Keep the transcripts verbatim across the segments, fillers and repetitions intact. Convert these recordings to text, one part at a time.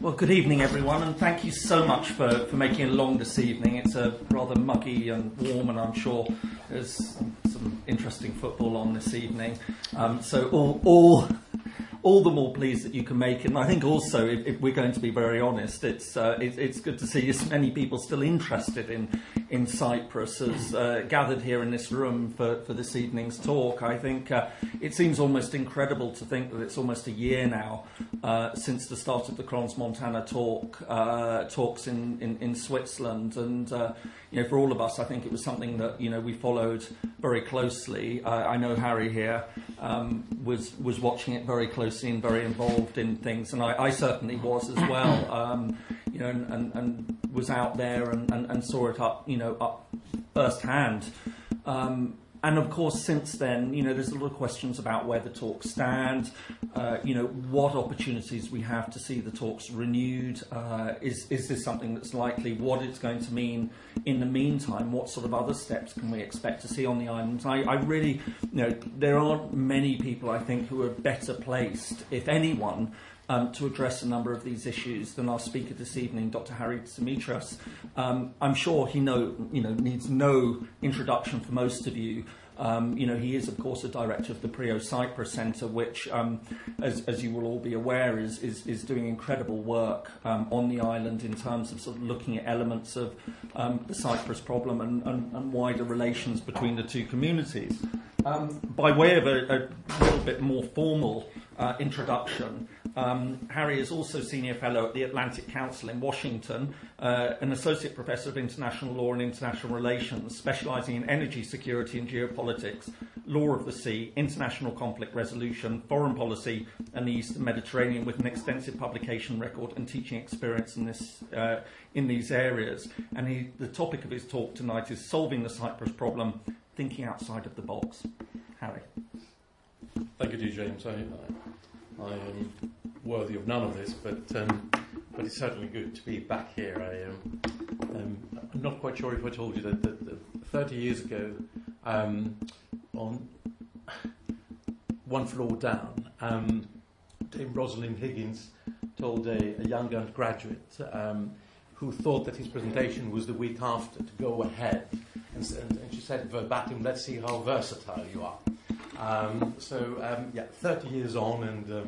Well, good evening, everyone, and thank you so much for, for making it along this evening. It's a rather muggy and warm, and I'm sure there's some interesting football on this evening. Um, so all, all, all the more pleased that you can make it. And I think also, if, if we're going to be very honest, it's uh, it, it's good to see as many people still interested in in Cyprus as uh, gathered here in this room for, for this evening's talk. I think uh, it seems almost incredible to think that it's almost a year now uh, since the start of the Crans-Montana talk uh, talks in, in, in Switzerland, and uh, you know, for all of us, I think it was something that you know we followed very closely. Uh, I know Harry here um, was was watching it very closely and very involved in things, and I, I certainly was as well. Um, you know, and, and, and was out there and, and, and saw it up, you know, up firsthand. Um, and of course, since then, you know, there's a lot of questions about where the talks stand, uh, you know, what opportunities we have to see the talks renewed. Uh, is, is this something that's likely? What it's going to mean in the meantime? What sort of other steps can we expect to see on the island? I, I really, you know, there aren't many people, I think, who are better placed, if anyone, Um, to address a number of these issues than our speaker this evening, Doctor Harry Dimitras. Um, I'm sure he know, you know, needs no introduction for most of you. Um, you know, he is, of course, a director of the Prio Cyprus Centre, which, um, as, as you will all be aware, is, is, is doing incredible work um, on the island in terms of sort of looking at elements of um, the Cyprus problem and, and, and wider relations between the two communities. Um, by way of a, a little bit more formal uh, introduction, Um, Harry is also Senior Fellow at the Atlantic Council in Washington, uh, an Associate Professor of International Law and International Relations, specialising in energy security and geopolitics, law of the sea, international conflict resolution, foreign policy and the Eastern Mediterranean, with an extensive publication record and teaching experience in, this, uh, in these areas. And he, the topic of his talk tonight is Solving the Cyprus Problem, Thinking Outside of the Box. Harry. Thank you, James. I, I, I am worthy of none of this, but um, but it's certainly good to be back here. I, um, um, I'm not quite sure if I told you that, that, that thirty years ago, um, on one floor down, um, Dame Rosalind Higgins told a, a young undergraduate um, who thought that his presentation was the week after to go ahead, and, and, and she said verbatim, "Let's see how versatile you are." Um, so um, yeah, thirty years on, and um,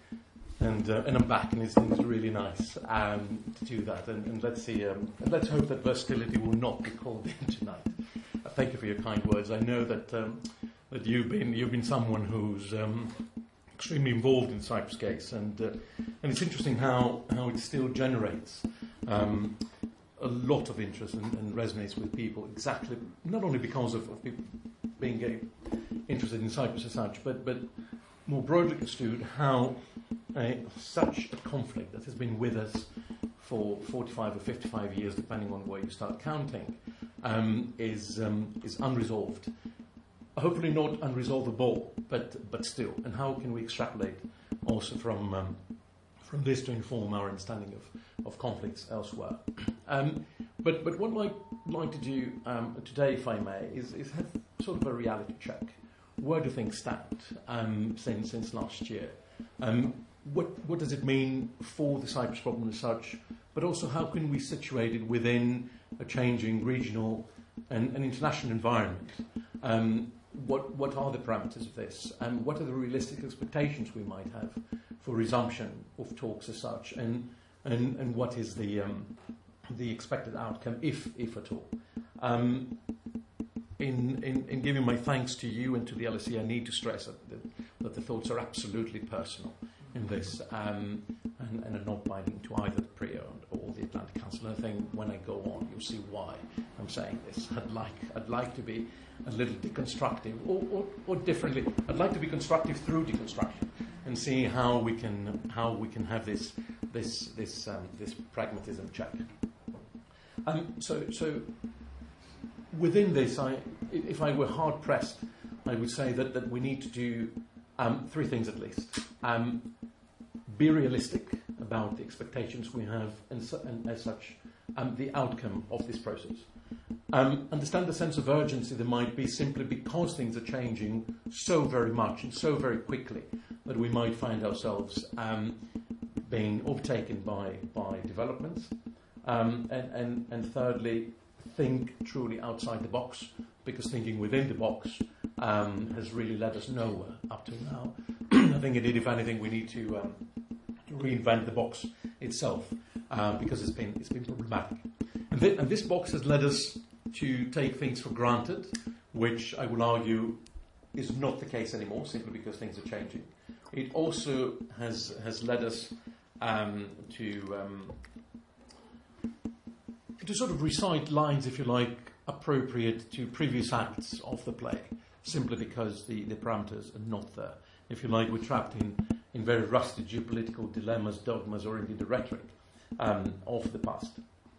and uh, and I'm back, and it's, it's really nice um, to do that. And, and let's see, um, and let's hope that versatility will not be called in tonight. Uh, thank you for your kind words. I know that um, that you've been you've been someone who's um, extremely involved in the Cyprus case, and uh, and it's interesting how how it still generates um, a lot of interest and, and resonates with people. Exactly, not only because of, of people being gay, interested in Cyprus as such, but but more broadly construed, how uh, such a conflict that has been with us for forty-five or fifty-five years, depending on where you start counting, um, is um, is unresolved. Hopefully not unresolvable, but but still. And how can we extrapolate also from um, from this to inform our understanding of, of conflicts elsewhere? Um, but but what I'd like to do um, today, if I may, is, is have sort of a reality check. Where do things stand um, since since last year? Um, what what does it mean for the Cyprus problem as such? But also, how can we situate it within a changing regional and, and international environment? Um, what what are the parameters of this? And what are the realistic expectations we might have for resumption of talks as such? And and, and what is the um, the expected outcome, if if at all? Um, In, in, in giving my thanks to you and to the L S E, I need to stress that the, that the thoughts are absolutely personal in this um, and, and are not binding to either the Prio or the Atlantic Council. And I think when I go on, you'll see why I'm saying this. I'd like, I'd like to be a little deconstructive, or, or, or differently, I'd like to be constructive through deconstruction and see how we can how we can have this this this um, this pragmatism check. Um, so so. Within this, I, if I were hard-pressed, I would say that, that we need to do um, three things at least. Um, be realistic about the expectations we have, and, su- and as such, um, the outcome of this process. Um, understand the sense of urgency there might be simply because things are changing so very much and so very quickly that we might find ourselves um, being overtaken by, by developments. Um, and, and, and thirdly, think truly outside the box, because thinking within the box um, has really led us nowhere up to now. I think indeed, if anything, we need to, um, to reinvent the box itself, uh, because it's been, it's been problematic. And, th- and this box has led us to take things for granted, which I will argue is not the case anymore, simply because things are changing. It also has has led us um, to um, to sort of recite lines, if you like, appropriate to previous acts of the play, simply because the, the parameters are not there. If you like, we're trapped in, in very rusty geopolitical dilemmas, dogmas, or indeed the rhetoric um, of the past.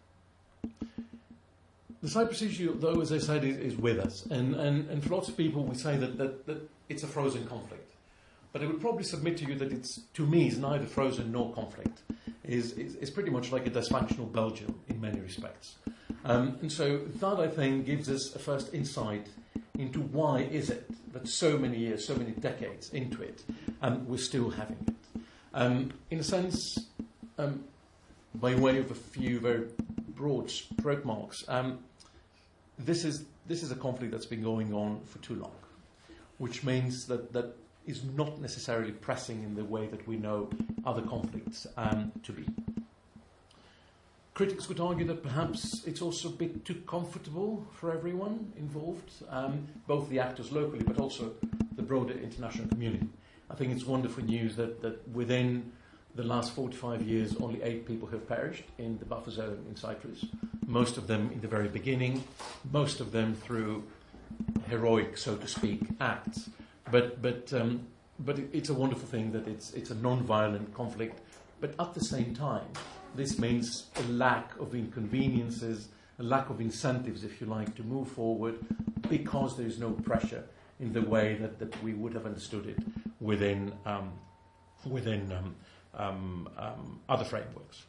The Cyprus issue, though, as I said, is, is with us. And, and, and for lots of people, we say that, that, that it's a frozen conflict. But I would probably submit to you that it's, to me, is neither frozen nor conflict. Is is is pretty much like a dysfunctional Belgium in many respects. Um, and so that, I think, gives us a first insight into why is it that so many years, so many decades into it, um, we're still having it. Um, in a sense, um, by way of a few very broad stroke marks, um, this is this is a conflict that's been going on for too long, which means that that is not necessarily pressing in the way that we know other conflicts um, to be. Critics would argue that perhaps it's also a bit too comfortable for everyone involved, um, both the actors locally but also the broader international community. I think it's wonderful news that, that within the last forty-five years only eight people have perished in the buffer zone in Cyprus, most of them in the very beginning, most of them through heroic, so to speak, acts. But but um, but it's a wonderful thing that it's it's a non-violent conflict. But at the same time, this means a lack of inconveniences, a lack of incentives, if you like, to move forward, because there is no pressure in the way that, that we would have understood it within um, within um, um, um, other frameworks.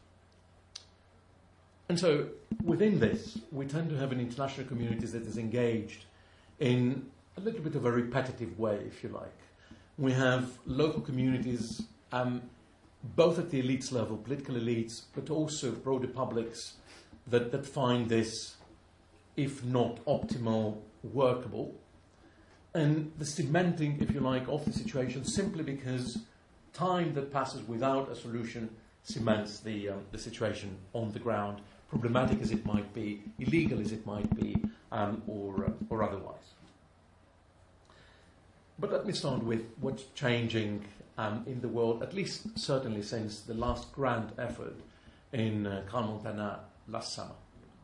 And so within this, we tend to have an international community that is engaged in a little bit of a repetitive way, if you like. We have local communities, um, both at the elites level, political elites, but also broader publics that, that find this, if not optimal, workable. And the cementing, if you like, of the situation simply because time that passes without a solution cements the, um, the situation on the ground, problematic as it might be, illegal as it might be, um, or, uh, or otherwise. But let me start with what's changing um, in the world, at least certainly since the last grand effort in uh, Crans-Montana last summer.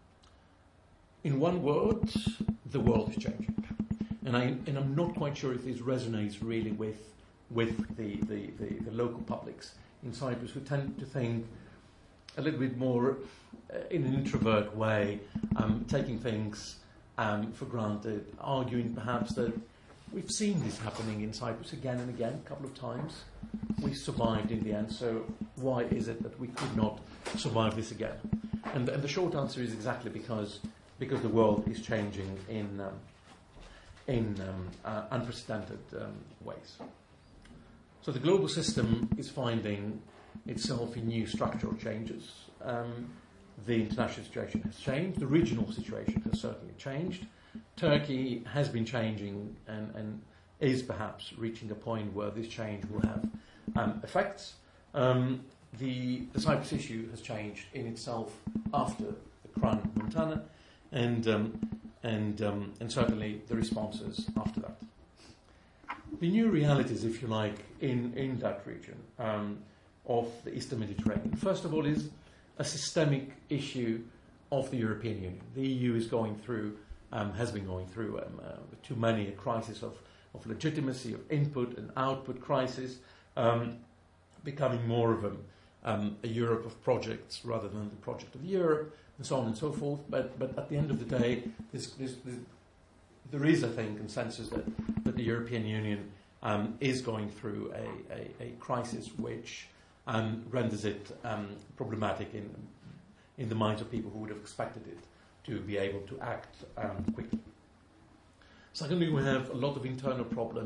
In one word, the world is changing. And, I, and I'm not quite sure if this resonates really with, with the, the, the, the local publics in Cyprus, who tend to think a little bit more uh, in an introvert way, um, taking things um, for granted, arguing perhaps that we've seen this happening in Cyprus again and again, a couple of times. We survived in the end, so why is it that we could not survive this again? And, and the short answer is exactly because because the world is changing in um, in um, uh, unprecedented um, ways. So the global system is finding itself in new structural changes. Um, the international situation has changed. The regional situation has certainly changed. Turkey has been changing and, and is perhaps reaching a point where this change will have um, effects. Um, the, the Cyprus issue has changed in itself after the Crans-Montana, and um, and um, and certainly the responses after that. The new realities, if you like, in in that region um, of the Eastern Mediterranean, first of all, is a systemic issue of the European Union. The E U is going through. Um, has been going through um, uh, too many a crisis of, of legitimacy, of input and output crisis, um, becoming more of a, um, a Europe of projects rather than the project of Europe, and so on and so forth. But but at the end of the day, there's, there's, there's, there is, I think, consensus that, that the European Union um, is going through a, a, a crisis which um, renders it um, problematic in in the minds of people who would have expected it to be able to act um, quickly. Secondly, we have a lot of internal problems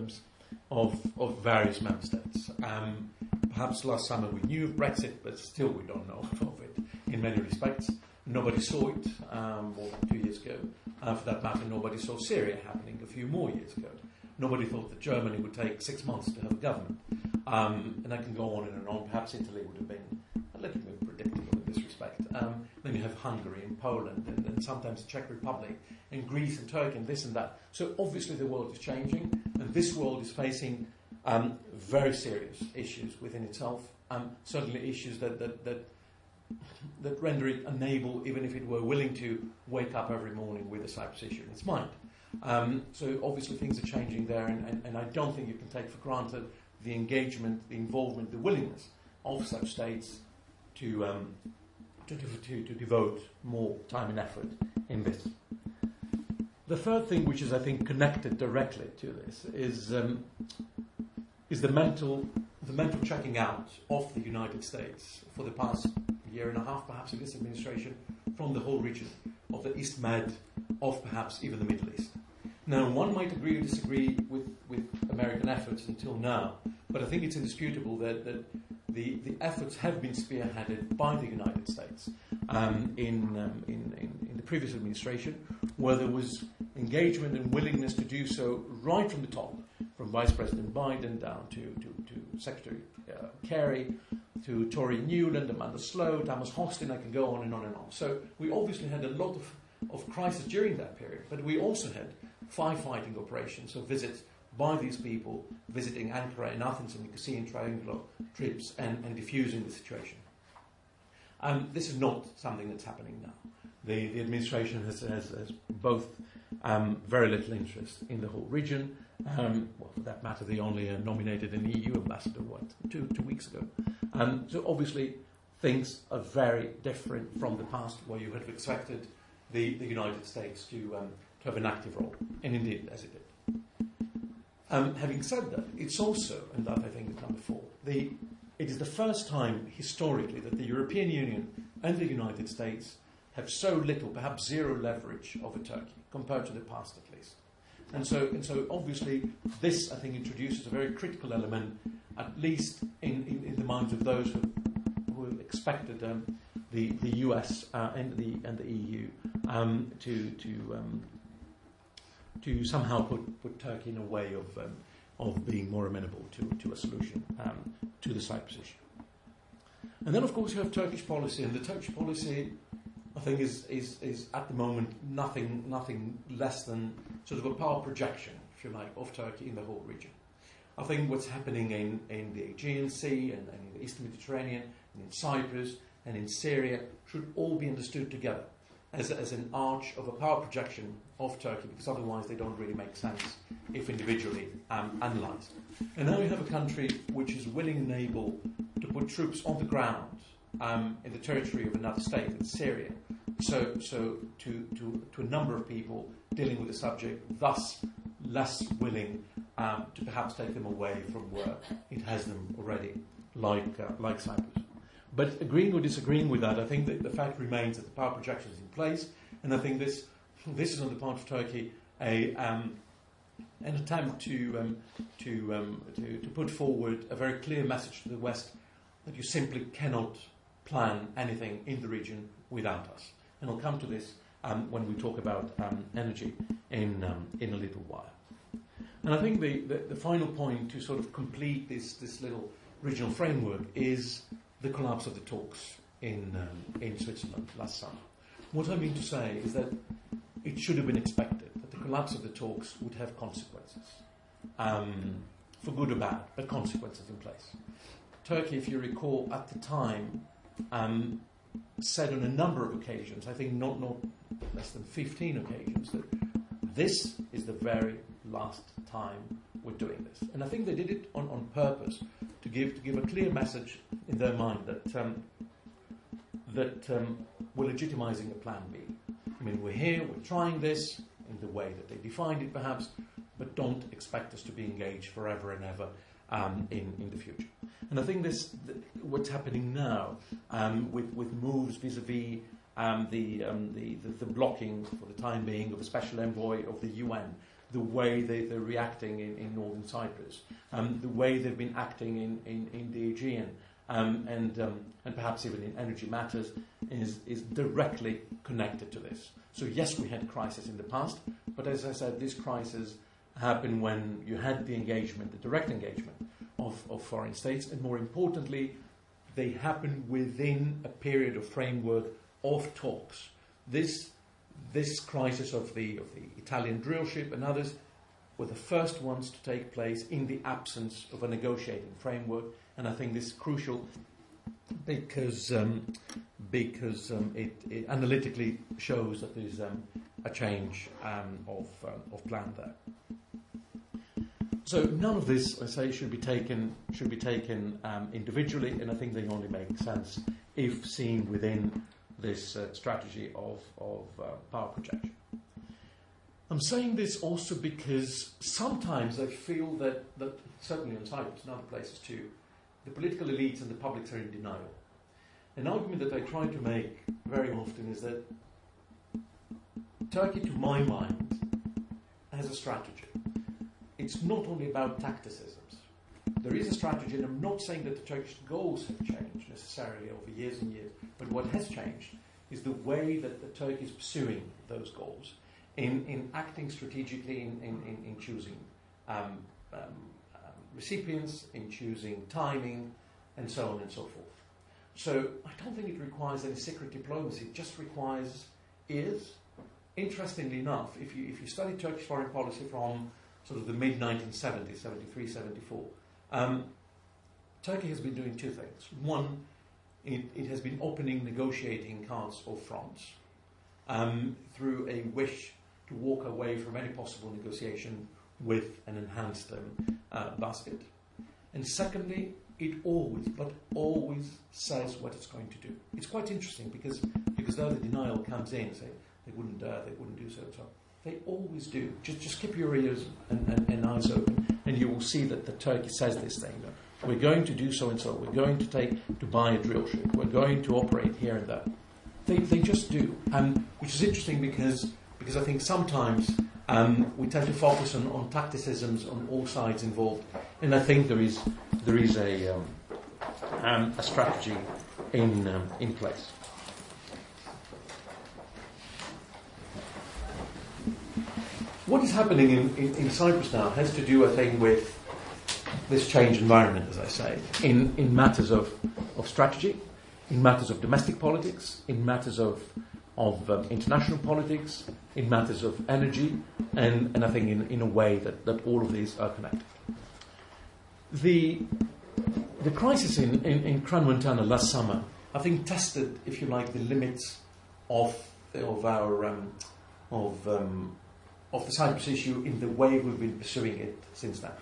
of, of various member states. Um, perhaps last summer we knew of Brexit, but still we don't know of it in many respects. Nobody saw it um, more than two years ago. Uh, for that matter, nobody saw Syria happening a few more years ago. Nobody thought that Germany would take six months to have a government. Um, and I can go on and on. Perhaps Italy would have been a little bit predictable in this respect. Um, then you have Hungary and Poland and, and sometimes the Czech Republic and Greece and Turkey and this and that. So obviously the world is changing, and this world is facing um, very serious issues within itself. Um, certainly issues that, that, that that render it unable, even if it were willing to, wake up every morning with a Cyprus issue in its mind. Um, so obviously things are changing there, and, and, and I don't think you can take for granted the engagement, the involvement, the willingness of such states to, um, to, to, to devote more time and effort in this. The third thing, which is, I think, connected directly to this, is um, is the mental the mental checking out of the United States for the past year and a half, perhaps, of this administration, from the whole region of the East Med, of perhaps even the Middle East. Now, one might agree or disagree with, with American efforts until now, but I think it's indisputable that, that the, the efforts have been spearheaded by the United States um, in, um, in, in, in the previous administration, where there was engagement and willingness to do so right from the top, from Vice President Biden down to, to, to Secretary uh, Kerry, to Tory Newland, Amanda Slow, Thomas Hostin, I can go on and on and on. So we obviously had a lot of, of crisis during that period, but we also had firefighting operations, so visits by these people, visiting Ankara and Athens and Nicosia Triangular trips and, and diffusing the situation. Um, this is not something that's happening now. The, the administration has, has, has both um, very little interest in the whole region. Um, well, for that matter, they only uh, nominated an E U ambassador, what, two, two weeks ago. Um, so obviously, things are very different from the past, where you had expected the, the United States to, um, to have an active role, and indeed, as it did. Um, having said that, it's also, and that I think is number four, the, it is the first time historically that the European Union and the United States have so little, perhaps zero leverage over Turkey, compared to the past at least. And so, and so obviously, this, I think, introduces a very critical element, at least in, in, in the minds of those who, who expected um, the, the U S uh, and, the, and the E U um, to, to, um, to somehow put, put Turkey in a way of, um, of being more amenable to, to a solution um, to the Cyprus issue. And then, of course, you have Turkish policy, and the Turkish policy, I think, is, is, is at the moment nothing, nothing less than sort of a power projection, if you like, of Turkey in the whole region. I think what's happening in, in the Aegean Sea and, and in the Eastern Mediterranean and in Cyprus and in Syria should all be understood together as, as an arch of a power projection of Turkey, because otherwise they don't really make sense if individually um, analysed. And now you have a country which is willing and able to put troops on the ground um, in the territory of another state, in Syria, so, so to, to, to a number of people dealing with the subject, thus less willing um, to perhaps take them away from where it has them already, like, uh, like Cyprus. But agreeing or disagreeing with that, I think that the fact remains that the power projection is in place, and I think this this is on the part of Turkey a um, an attempt to, um, to, um, to to put forward a very clear message to the West that you simply cannot plan anything in the region without us. And I'll come to this um, when we talk about um, energy in um, in a little while. And I think the, the, the final point to sort of complete this, this little regional framework is the collapse of the talks in um, in Switzerland last summer. What I mean to say is that it should have been expected that the collapse of the talks would have consequences, um, for good or bad, but consequences in place. Turkey, if you recall, at the time, um, said on a number of occasions, I think not, not less than fifteen occasions, that this is the very last time we're doing this. And I think they did it on, on purpose to give to give a clear message in their mind that um, that um, we're legitimizing a plan B. I mean, we're here, we're trying this in the way that they defined it perhaps, but don't expect us to be engaged forever and ever um, in, in the future. And I think this, th- what's happening now um, with, with moves vis-a-vis um, the, um, the, the, the blocking for the time being of a special envoy of the U N, the way they, they're reacting in, in northern Cyprus, um, the way they've been acting in, in, in the Aegean, um, and, um, and perhaps even in energy matters, is, is directly connected to this. So yes, we had a crisis in the past, but as I said, this crisis happened when you had the engagement, the direct engagement of, of foreign states, and more importantly, they happened within a period of framework of talks. This, this crisis of the, of the Italian drill ship and others were the first ones to take place in the absence of a negotiating framework, and I think this is crucial because um, because um, it, it analytically shows that there's um, a change um, of um, of plan there. So none of this, I say, should be taken should be taken um, individually, and I think they only make sense if seen within this uh, strategy of of uh, power projection. I'm saying this also because sometimes I feel that, that certainly in Cyprus and other places too, the political elites and the publics are in denial. An argument that I try to make very often is that Turkey, to my mind, has a strategy. It's not only about tacticisms. There is a strategy, and I'm not saying that the Turkish goals have changed necessarily over years and years, but what has changed is the way that the Turkey is pursuing those goals, in, in acting strategically, in, in, in, in choosing um, um, um, recipients, in choosing timing, and so on and so forth. So I don't think it requires any secret diplomacy. It just requires ears. Interestingly enough, if you if you study Turkish foreign policy from sort of the mid nineteen seventies, seventy-three, seventy-four, um, Turkey has been doing two things. One, it, it has been opening negotiating cards or fronts um, through a wish to walk away from any possible negotiation with an enhanced um, uh, basket. And secondly, it always, but always says what it's going to do. It's quite interesting because because though the denial comes in, say they wouldn't dare, they wouldn't do so and so on. They always do. Just just keep your ears and, and, and eyes open, and you will see that the Turkey says this thing. We're going to do so and so. We're going to take to buy a drill ship. We're going to operate here and there. They they just do, and which is interesting because because I think sometimes um, we tend to focus on, on tacticisms on all sides involved, and I think there is there is a um, um, a strategy in um, in place. What is happening in, in, in Cyprus now has to do, I think, with this changed environment, as I say, in, in matters of, of strategy, in matters of domestic politics, in matters of, of um, international politics, in matters of energy, and, and I think in, in a way that, that all of these are connected. The, the crisis in, in, in Crans-Montana last summer, I think, tested, if you like, the limits of, of our... Um, of um, of the Cyprus issue in the way we've been pursuing it since then.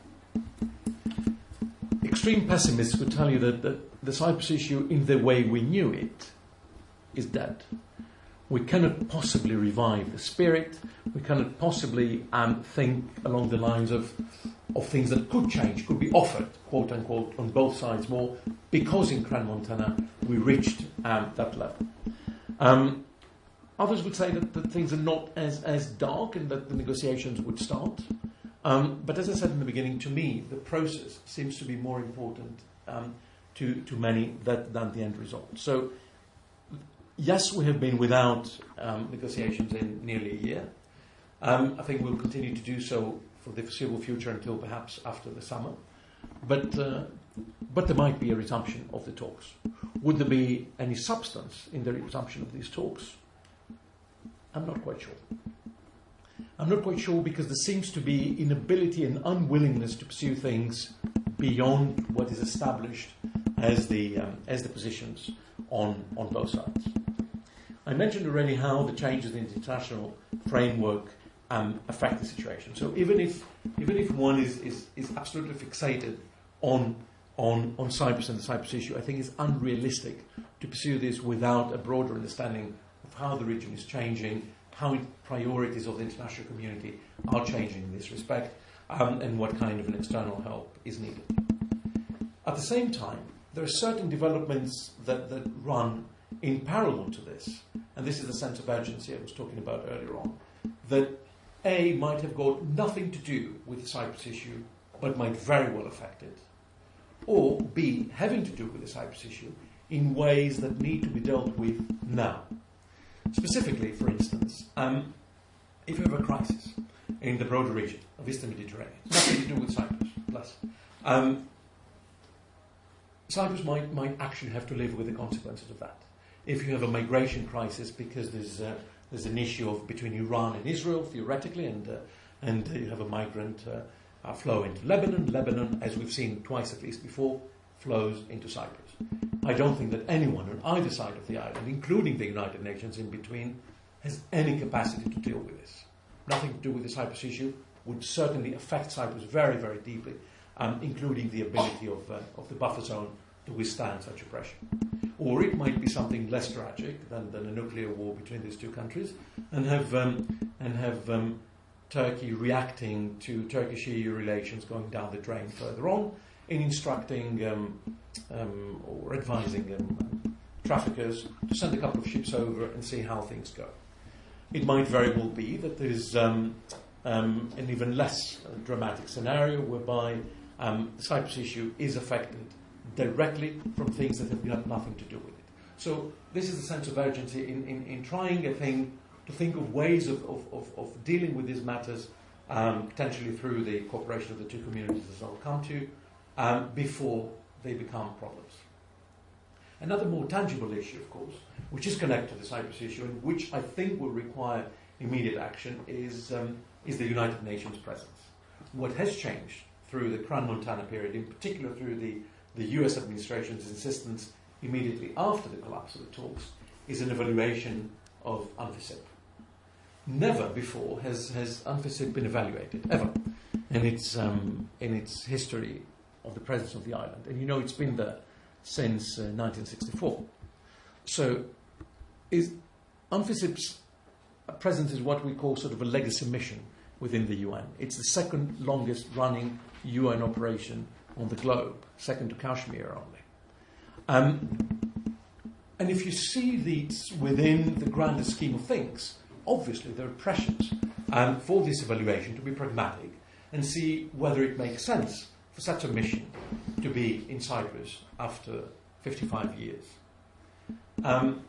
Extreme pessimists would tell you that the, the Cyprus issue in the way we knew it is dead. We cannot possibly revive the spirit. We cannot possibly um, think along the lines of, of things that could change, could be offered, quote unquote, on both sides more, because in Crans-Montana we reached um, that level. Um, Others would say that, that things are not as, as dark and that the negotiations would start. Um, but as I said in the beginning, to me, the process seems to be more important um, to, to many that, than the end result. So, yes, we have been without um, negotiations in nearly a year. Um, I think we'll continue to do so for the foreseeable future until perhaps after the summer. But, uh, but there might be a resumption of the talks. Would there be any substance in the resumption of these talks? I'm not quite sure. I'm not quite sure because there seems to be inability and unwillingness to pursue things beyond what is established as the um, as the positions on, on both sides. I mentioned already how the changes in the international framework um, affect the situation. So even if even if one is, is, is absolutely fixated on, on on Cyprus and the Cyprus issue, I think it's unrealistic to pursue this without a broader understanding how the region is changing, how priorities of the international community are changing in this respect, um, and what kind of an external help is needed. At the same time, there are certain developments that, that run in parallel to this, and this is the sense of urgency I was talking about earlier on, that A, might have got nothing to do with the Cyprus issue, but might very well affect it, or B, having to do with the Cyprus issue in ways that need to be dealt with now. Specifically, for instance, um, if you have a crisis in the broader region of Eastern Mediterranean, nothing to do with Cyprus, plus, um, Cyprus might, might actually have to live with the consequences of that. If you have a migration crisis because there's, uh, there's an issue of, between Iran and Israel, theoretically, and, uh, and uh, you have a migrant uh, uh, flow into Lebanon, Lebanon, as we've seen twice at least before, flows into Cyprus. I don't think that anyone on either side of the island, including the United Nations in between, has any capacity to deal with this. Nothing to do with the Cyprus issue, would certainly affect Cyprus very, very deeply, um, including the ability of, uh, of the buffer zone to withstand such oppression. Or it might be something less tragic than, than a nuclear war between these two countries, and have, um, and have um, Turkey reacting to Turkish-E U relations going down the drain further on, in instructing um, um, or advising um, traffickers to send a couple of ships over and see how things go. It might very well be that there is um, um, an even less uh, dramatic scenario whereby um, the Cyprus issue is affected directly from things that have got nothing to do with it. So this is a sense of urgency in, in, in trying, I think, to think of ways of, of, of, of dealing with these matters, um, potentially through the cooperation of the two communities, as I'll come to, um, before they become problems. Another more tangible issue, of course, which is connected to the Cyprus issue and which I think will require immediate action, is, um, is the United Nations presence. What has changed through the Crans-Montana period, in particular through the, the U S administration's insistence immediately after the collapse of the talks, is an evaluation of UNFICYP. Never before has, has UNFICYP been evaluated, ever, in its, um, in its history of the presence of the island. And you know it's been there since uh, nineteen sixty-four. So is UNFICYP's presence is what we call sort of a legacy mission within the U N. It's the second longest running U N operation on the globe, second to Kashmir only. Um, and if you see these within the grander scheme of things, obviously there are pressures um, for this evaluation to be pragmatic and see whether it makes sense for such a mission to be in Cyprus after fifty-five years. Um,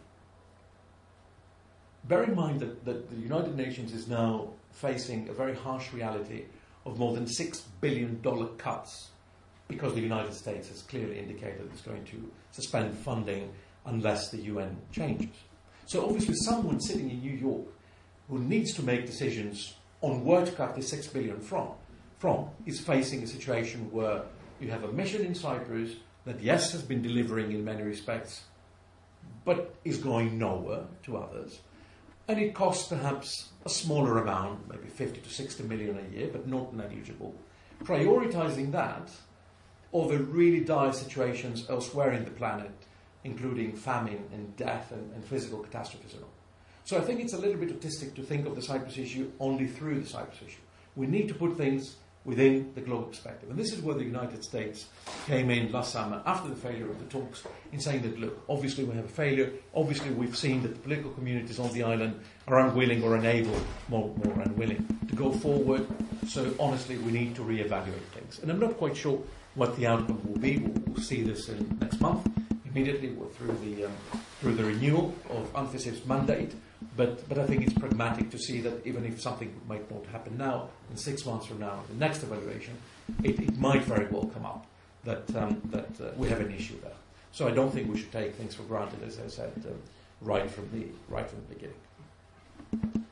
bear in mind that, that the United Nations is now facing a very harsh reality of more than six billion dollars cuts because the United States has clearly indicated it's going to suspend funding unless the U N changes. So obviously someone sitting in New York who needs to make decisions on where to cut the six billion dollars from, from is facing a situation where you have a mission in Cyprus that, yes, has been delivering in many respects, but is going nowhere to others. And it costs perhaps a smaller amount, maybe fifty to sixty million a year, but not negligible. Prioritizing that over really dire situations elsewhere in the planet, including famine and death and, and physical catastrophes and all. So I think it's a little bit autistic to think of the Cyprus issue only through the Cyprus issue. We need to put things within the global perspective. And this is where the United States came in last summer after the failure of the talks in saying that, look, obviously we have a failure. Obviously we've seen that the political communities on the island are unwilling or unable, more, more unwilling, to go forward. So honestly, we need to reevaluate things. And I'm not quite sure what the outcome will be. We'll, we'll see this in next month, immediately through the, um, through the renewal of UNFICYP's mandate. But, but I think it's pragmatic to see that even if something might not happen now, in six months from now, the next evaluation, it, it might very well come up that, um, that uh, we have an issue there. So I don't think we should take things for granted, as I said, um, right from the right from the beginning.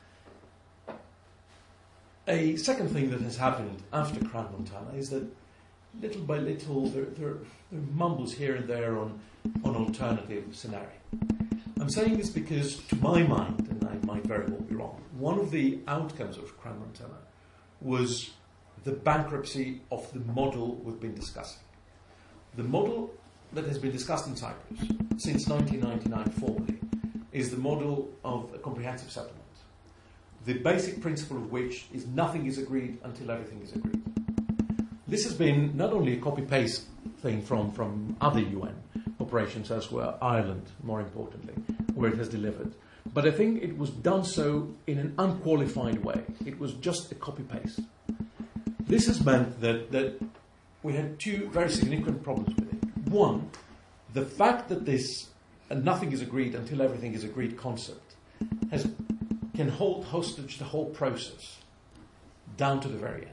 A second thing that has happened after Crans-Montana is that little by little there, there, there are mumbles here and there on, on alternative scenario. I'm saying this because, to my mind, and I might very well be wrong, one of the outcomes of Crans-Montana was the bankruptcy of the model we've been discussing. The model that has been discussed in Cyprus since nineteen ninety-nine formally is the model of a comprehensive settlement, the basic principle of which is nothing is agreed until everything is agreed. This has been not only a copy-paste thing from, from other U N operations elsewhere, Ireland, more importantly, where it has delivered, but I think it was done so in an unqualified way. It was just a copy-paste. This has meant that, that we had two very significant problems with it. One, the fact that this and nothing is agreed until everything is agreed concept has, can hold hostage the whole process down to the very end.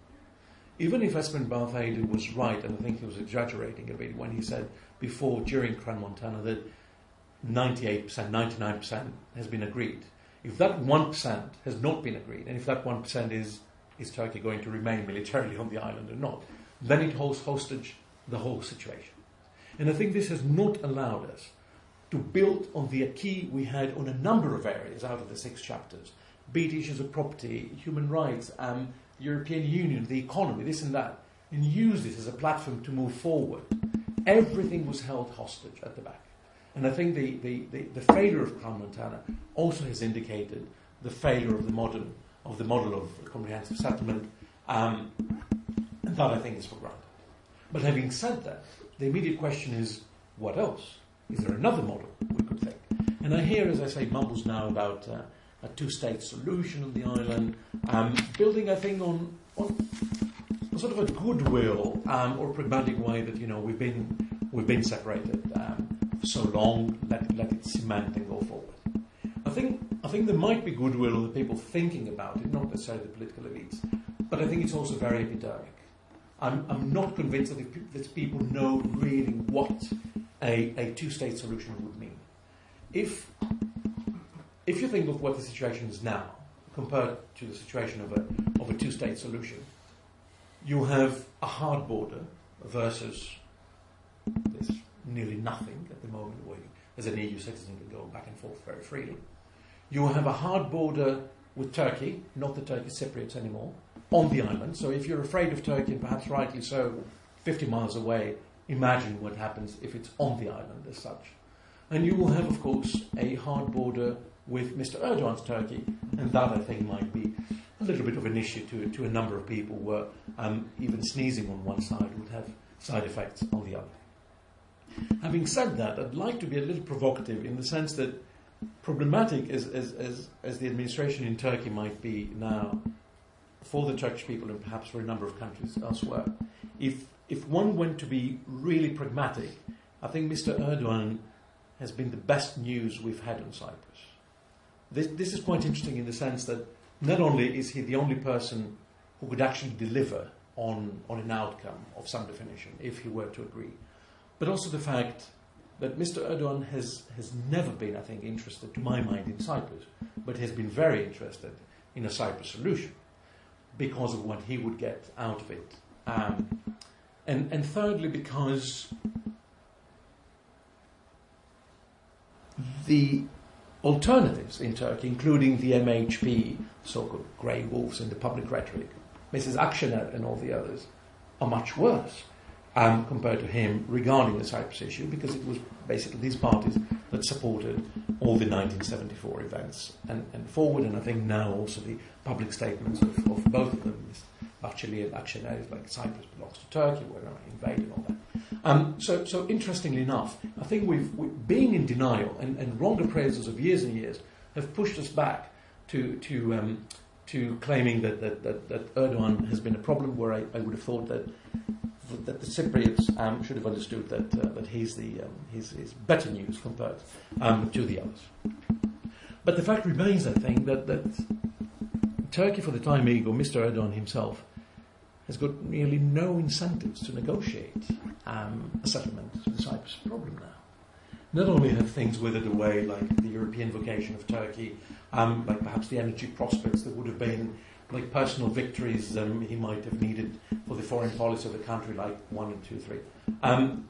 Even if Espen Barth Eide was right, and I think he was exaggerating a bit when he said before, during Crans-Montana, that ninety-eight percent, ninety-nine percent has been agreed. If that one percent has not been agreed, and if that one percent is, is Turkey going to remain militarily on the island or not, then it holds hostage the whole situation. And I think this has not allowed us to build on the acquis we had on a number of areas out of the six chapters, be it issues of property, human rights, um, the European Union, the economy, this and that, and use this as a platform to move forward. Everything was held hostage at the back. And I think the, the, the, the failure of Crans-Montana also has indicated the failure of the modern of the model of comprehensive settlement, um, and that I think is for granted. But having said that, the immediate question is, what else? Is there another model we could think? And I hear, as I say, mumbles now about uh, a two-state solution on the island, um, building, I think, on, on sort of a goodwill um, or pragmatic way that, you know, we've been we've been separated um, for so long, let, let it cement and go forward. I think I think there might be goodwill of the people thinking about it, not necessarily the political elites, but I think it's also very epidermic. I'm, I'm not convinced that, if, that people know really what a, a two-state solution would mean. If if you think of what the situation is now, compared to the situation of a of a two-state solution, you have a hard border versus this nearly nothing at the moment, where you, as an E U citizen, can go back and forth very freely. You have a hard border with Turkey, not the Turkish Cypriots anymore, on the island. So if you're afraid of Turkey, and perhaps rightly so, fifty miles away, imagine what happens if it's on the island as such. And you will have, of course, a hard border with Mister Erdogan's Turkey, and that, I think, might be a little bit of an issue to, to a number of people, where um, even sneezing on one side would have side effects on the other. Having said that, I'd like to be a little provocative in the sense that, problematic as, as, as, as the administration in Turkey might be now for the Turkish people and perhaps for a number of countries elsewhere, if if one went to be really pragmatic, I think Mister Erdogan has been the best news we've had on Cyprus. This, this is quite interesting in the sense that not only is he the only person who could actually deliver on, on an outcome of some definition, if he were to agree, but also the fact that Mister Erdogan has, has never been, I think, interested, to my mind, in Cyprus, but has been very interested in a Cyprus solution because of what he would get out of it. Um, and, and thirdly, because the alternatives in Turkey, including the M H P, so-called grey wolves in the public rhetoric, Missus Akşener and all the others, are much worse. Um, compared to him regarding the Cyprus issue, because it was basically these parties that supported all the nineteen seventy-four events and, and forward, and I think now also the public statements of, of both of them, Bahçeli and Akşener, like Cyprus belongs to Turkey, we're going to invade and all that. Um, so, so interestingly enough, I think we've, we've being in denial and, and wrong appraisals of years and years have pushed us back to to um, to claiming that, that, that, that Erdogan has been a problem, where I, I would have thought that that the Cypriots um, should have understood that uh, that he's the um, he's, he's better news compared um, to the others. But the fact remains, I think, that, that Turkey, for the time being, or Mister Erdogan himself, has got nearly no incentives to negotiate um, a settlement to the Cyprus problem now. Not only have things withered away, like the European vocation of Turkey, um, like perhaps the energy prospects that would have been, like personal victories um, he might have needed for the foreign policy of the country, like one and two, three. Um,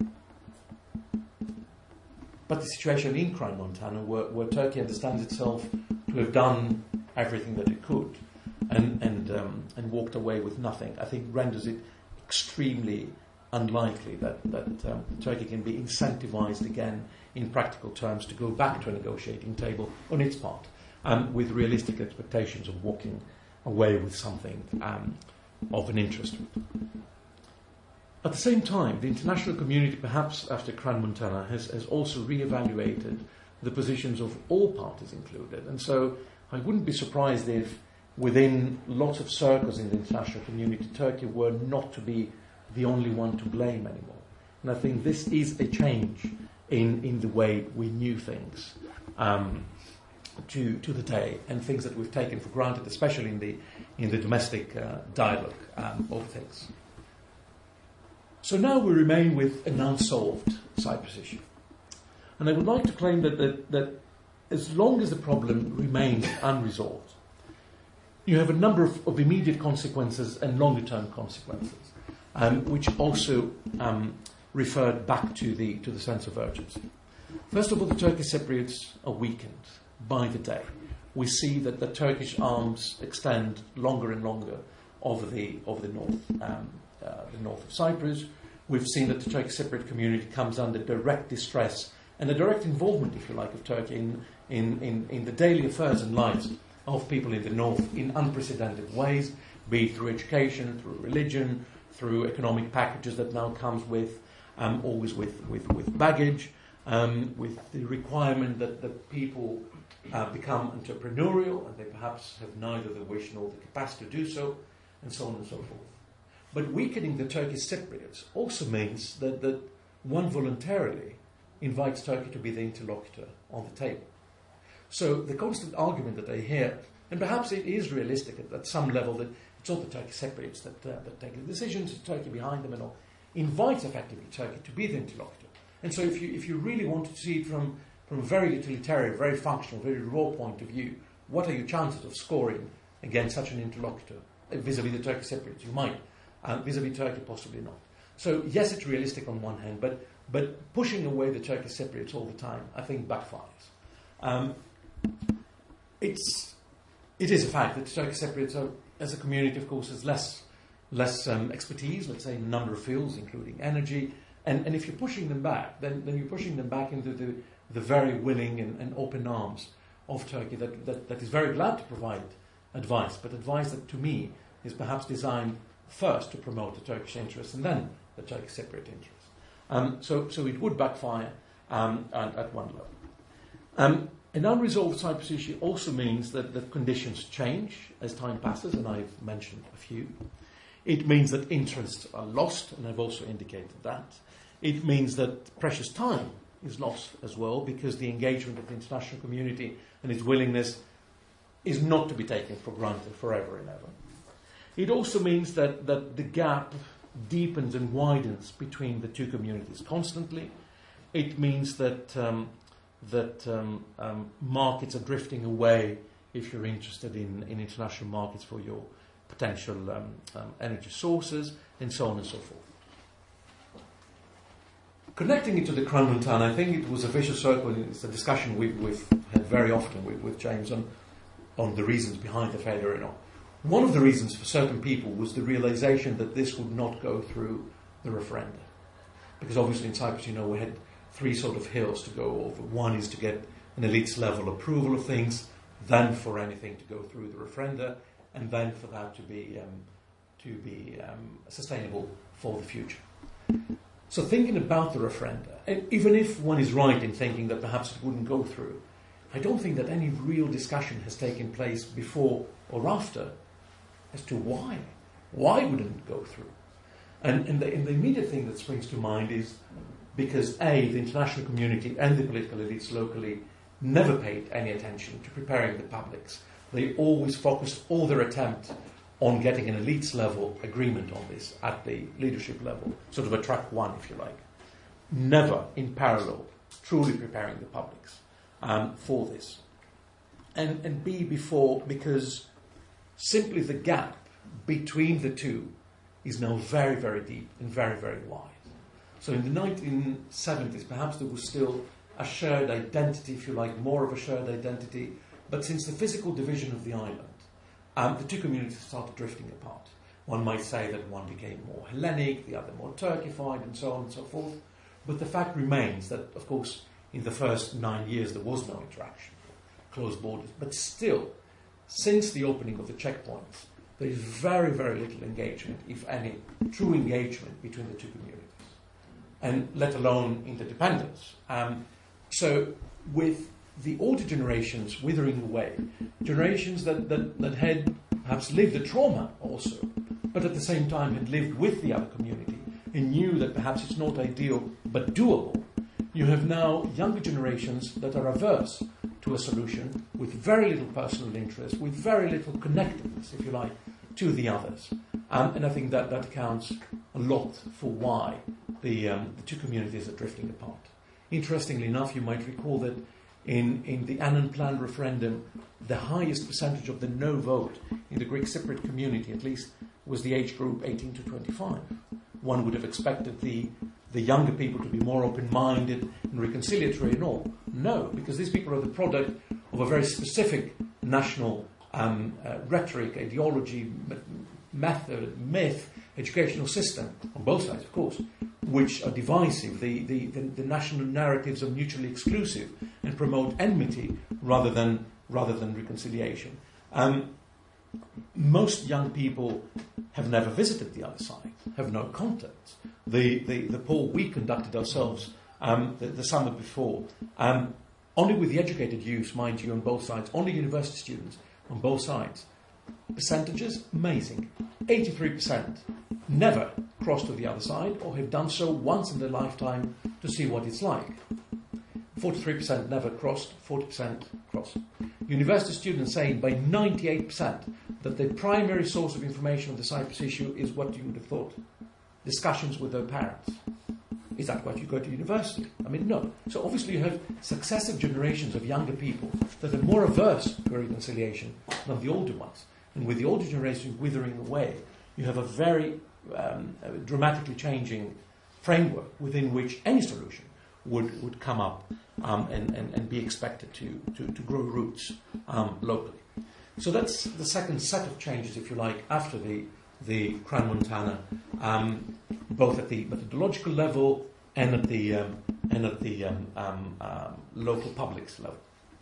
but the situation in Crans-Montana, where, where Turkey understands itself to have done everything that it could and and um, and walked away with nothing, I think renders it extremely unlikely that, that um, Turkey can be incentivized again in practical terms to go back to a negotiating table on its part, um, with realistic expectations of walking away with something um, of an interest. At the same time, the international community, perhaps after Crans-Montana, has, has also re-evaluated the positions of all parties included. And so I wouldn't be surprised if within lots of circles in the international community, Turkey were not to be the only one to blame anymore. And I think this is a change in, in the way we knew things um, to, to the day, and things that we've taken for granted, especially in the, in the domestic uh, dialogue um, of things. So now we remain with an unsolved Cyprus issue. And I would like to claim that, that, that as long as the problem remains unresolved, you have a number of, of immediate consequences and longer-term consequences, um, which also um, referred back to the, to the sense of urgency. First of all, the Turkish Cypriots are weakened by the day. We see that the Turkish arms extend longer and longer over the, over the north, um, uh, the north of Cyprus. We've seen that the Turkish Cypriot community comes under direct distress and the direct involvement, if you like, of Turkey in, in, in, in the daily affairs and lives of people in the north in unprecedented ways, be it through education, through religion, through economic packages that now comes with, um, always with, with, with baggage, um, with the requirement that, that people uh, become entrepreneurial, and they perhaps have neither the wish nor the capacity to do so, and so on and so forth. But weakening the Turkish Cypriots also means that, that one voluntarily invites Turkey to be the interlocutor on the table. So the constant argument that I hear, and perhaps it is realistic at, at some level, that it's all the Turkish Cypriots that, uh, that take the decisions, Turkey behind them and all, invites effectively Turkey to be the interlocutor. And so if you if you really want to see it from, from a very utilitarian, very functional, very raw point of view, what are your chances of scoring against such an interlocutor vis-à-vis the Turkish Cypriots? You might. Uh, vis-à-vis Turkey, possibly not. So yes, it's realistic on one hand, but but pushing away the Turkish Cypriots all the time, I think, backfires. Um, it's it is a fact that the Turkish Cypriots are, as a community, of course, has less less um, expertise, let's say, in a number of fields, including energy. And, and if you're pushing them back, then, then you're pushing them back into the, the very willing and, and open arms of Turkey that, that, that is very glad to provide advice, but advice that, to me, is perhaps designed first to promote the Turkish interests and then the Turkish Cypriot interests. Um, so, so it would backfire um, at, at one level. Um, an unresolved Cyprus issue also means that, that conditions change as time passes, and I've mentioned a few. It means that interests are lost, and I've also indicated that. It means that precious time is lost as well, because the engagement of the international community and its willingness is not to be taken for granted forever and ever. It also means that, that the gap deepens and widens between the two communities constantly. It means that um, that um, um, markets are drifting away if you're interested in, in international markets for your potential um, um, energy sources, and so on and so forth. Connecting it to the Crans-Montana, I think it was a vicious circle. It's a discussion we've, we've had very often with, with James on, on the reasons behind the failure and all. One of the reasons for certain people was the realization that this would not go through the referenda. Because obviously in Cyprus, you know, we had three sort of hills to go over. One is to get an elites level approval of things, then for anything to go through the referenda, and then for that to be um, to be um, sustainable for the future. So thinking about the referenda, and even if one is right in thinking that perhaps it wouldn't go through, I don't think that any real discussion has taken place before or after as to why. Why wouldn't it go through? And, and, the, and the immediate thing that springs to mind is because A, the international community and the political elites locally never paid any attention to preparing the publics. They always focused all their attempt on getting an elites level agreement on this at the leadership level, sort of a track one, if you like. Never, in parallel, truly preparing the publics um, for this. And, and B, before, because simply the gap between the two is now very, very deep and very, very wide. So in the nineteen seventies, perhaps there was still a shared identity, if you like, more of a shared identity. But since the physical division of the island, um, the two communities started drifting apart. One might say that one became more Hellenic, the other more Turkified, and so on and so forth. But the fact remains that, of course, in the first nine years there was no interaction, closed borders. But still, since the opening of the checkpoints, there is very, very little engagement, if any, true engagement between the two communities, and let alone interdependence. Um, so with the older generations withering away, generations that, that, that had perhaps lived the trauma also, but at the same time had lived with the other community and knew that perhaps it's not ideal but doable, you have now younger generations that are averse to a solution with very little personal interest, with very little connectedness, if you like, to the others. Um, and I think that that accounts a lot for why the, um, the two communities are drifting apart. Interestingly enough, you might recall that in, in the Annan Plan referendum, the highest percentage of the no vote in the Greek Cypriot community, at least, was the age group eighteen to twenty-five. One would have expected the, the younger people to be more open-minded and reconciliatory and all. No, because these people are the product of a very specific national um, uh, rhetoric, ideology, m- method, myth, educational system, on both sides, of course, which are divisive. The, the, the, the national narratives are mutually exclusive and promote enmity rather than, rather than reconciliation. Um, most young people have never visited the other side, have no contact. The, the, the poll we conducted ourselves um, the, the summer before, um, only with the educated youth, mind you, on both sides, only university students on both sides. Percentages, amazing. eighty-three percent never crossed to the other side or have done so once in their lifetime to see what it's like. forty-three percent never crossed, forty percent crossed. University students saying by ninety-eight percent that the primary source of information on the Cyprus issue is what you would have thought. Discussions with their parents. Is that why you go to university? I mean, no. So obviously you have successive generations of younger people that are more averse to reconciliation than the older ones. And with the older generation withering away, you have a very um, a dramatically changing framework within which any solution would, would come up um, and, and, and be expected to, to, to grow roots um, locally. So that's the second set of changes, if you like, after the the Crans-Montana, um, both at the methodological level and at the um, and at the um, um, um, local publics level.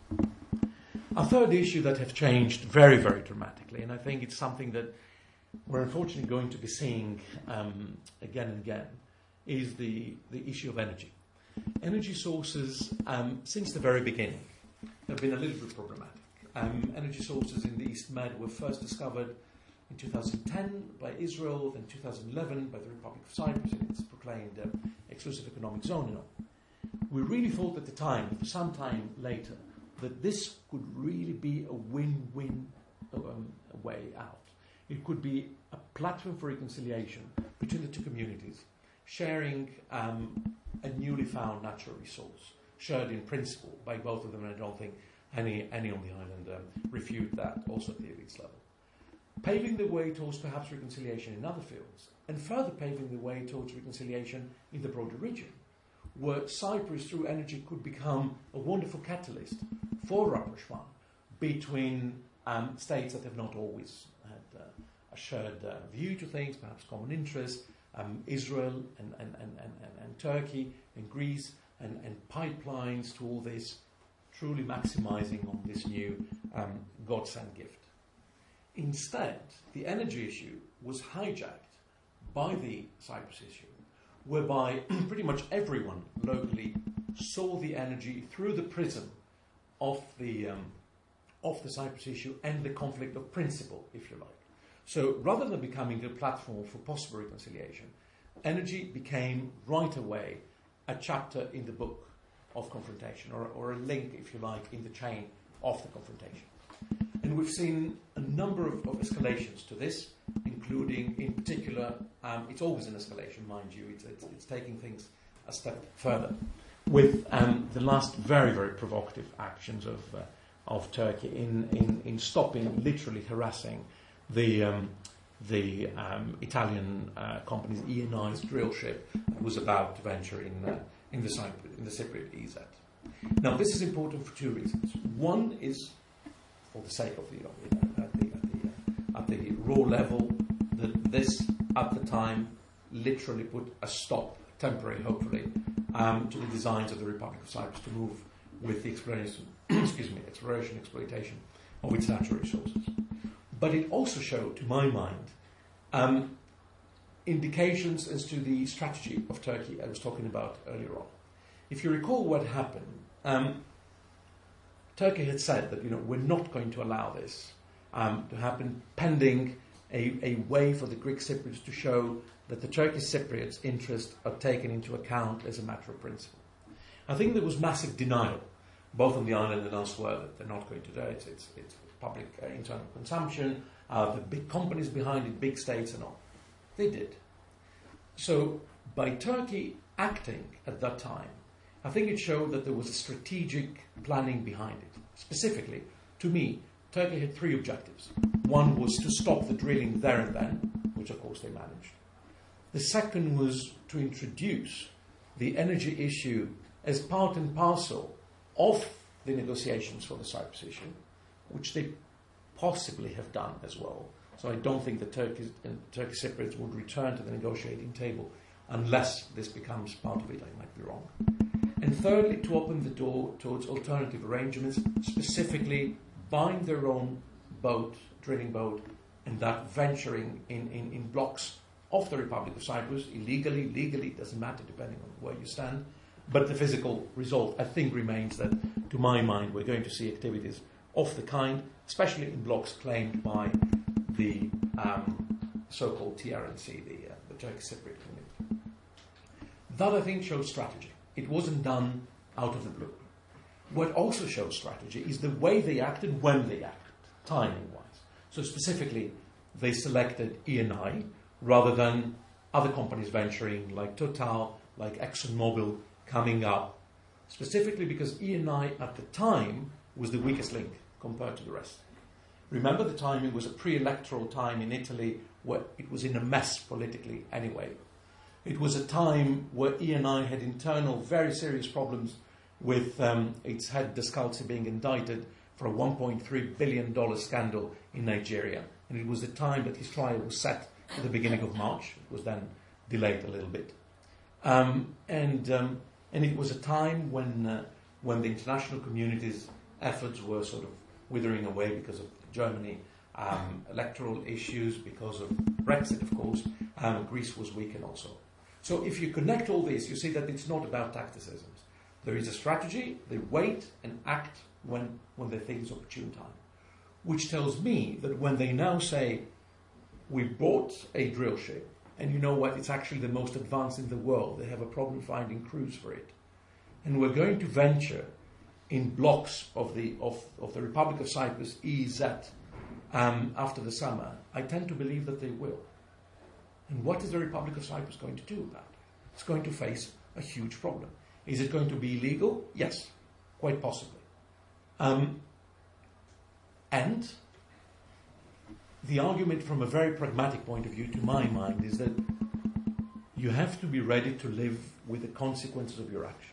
A third issue that have changed very, very dramatically, and I think it's something that we're unfortunately going to be seeing um, again and again, is the, the issue of energy. Energy sources, um, since the very beginning, have been a little bit problematic. Um, energy sources in the East Med were first discovered in two thousand ten by Israel, then two thousand eleven by the Republic of Cyprus in its proclaimed uh, exclusive economic zone and all. We really thought at the time, for some time later, that this could really be a win-win um, way out. It could be a platform for reconciliation between the two communities, sharing um, a newly found natural resource, shared in principle by both of them, and I don't think any, any on the island um, refute that, also at the elites level. Paving the way towards perhaps reconciliation in other fields, and further paving the way towards reconciliation in the broader region, where Cyprus, through energy, could become a wonderful catalyst for rapprochement between um, states that have not always had uh, a shared uh, view to things, perhaps common interests, um, Israel and, and, and, and, and Turkey and Greece, and, and pipelines to all this, truly maximizing on this new um, godsend gift. Instead, the energy issue was hijacked by the Cyprus issue, whereby pretty much everyone locally saw the energy through the prism of the um, of the Cyprus issue and the conflict of principle, if you like. So rather than becoming a platform for possible reconciliation, energy became right away a chapter in the book of confrontation, or, or a link, if you like, in the chain of the confrontation. And we've seen a number of, of escalations to this, including, in particular, um, it's always an escalation, mind you, it's, it's, it's taking things a step further, with um, the last very, very provocative actions of uh, of Turkey in, in, in stopping, literally harassing the um, the um, Italian uh, company's E N I's drill ship that was about to venture in uh, in the Cypriot, in the Cypriot E Z. Now, this is important for two reasons. One is for the sake of the, you know, at the, at the, uh, at the raw level, that this, at the time, literally put a stop, temporary, hopefully, um, to the designs of the Republic of Cyprus to move with the exploration, excuse me, exploration, exploitation of its natural resources. But it also showed, to my mind, um, indications as to the strategy of Turkey I was talking about earlier on. If you recall what happened, um, Turkey had said that, you know, we're not going to allow this um, to happen pending a, a way for the Greek Cypriots to show that the Turkish Cypriots' interests are taken into account as a matter of principle. I think there was massive denial, both on the island and elsewhere, that they're not going to do it. It's, it's public uh, internal consumption, uh, the big companies behind it, big states and all. They did. So by Turkey acting at that time, I think it showed that there was a strategic planning behind it. Specifically, to me, Turkey had three objectives. One was to stop the drilling there and then, which of course they managed. The second was to introduce the energy issue as part and parcel of the negotiations for the Cyprus issue, which they possibly have done as well. So I don't think the Turkish, uh, Turkish Cypriots would return to the negotiating table unless this becomes part of it. I might be wrong. And thirdly, to open the door towards alternative arrangements, specifically buying their own boat, drilling boat, and that venturing in, in, in blocks of the Republic of Cyprus, illegally, legally, doesn't matter depending on where you stand. But the physical result, I think, remains that, to my mind, we're going to see activities of the kind, especially in blocks claimed by the um, so-called T R N C, the, uh, the Turkish Cypriot community. That, I think, shows strategy. It wasn't done out of the blue. What also shows strategy is the way they acted when they acted, timing-wise. So specifically, they selected E N I rather than other companies venturing like Total, like ExxonMobil coming up, specifically because E N I at the time was the weakest link compared to the rest. Remember, the timing was a pre-electoral time in Italy where it was in a mess politically anyway. It was a time where E N I had internal, very serious problems with um, its head Descalzi being indicted for a one point three billion dollars scandal in Nigeria. And it was the time that his trial was set at the beginning of March. It was then delayed a little bit. Um, and um, and it was a time when uh, when the international community's efforts were sort of withering away because of Germany, um, electoral issues, because of Brexit, of course. Um, Greece was weak and also. So if you connect all this, you see that it's not about tacticisms. There is a strategy, they wait and act when, when they think it's opportune time. Which tells me that when they now say, we bought a drill ship, and you know what, it's actually the most advanced in the world, they have a problem finding crews for it, and we're going to venture in blocks of the, of, of the Republic of Cyprus, E Z, um, after the summer, I tend to believe that they will. And what is the Republic of Cyprus going to do about it? It's going to face a huge problem. Is it going to be illegal? Yes, quite possibly. Um, and the argument from a very pragmatic point of view, to my mind, is that you have to be ready to live with the consequences of your action.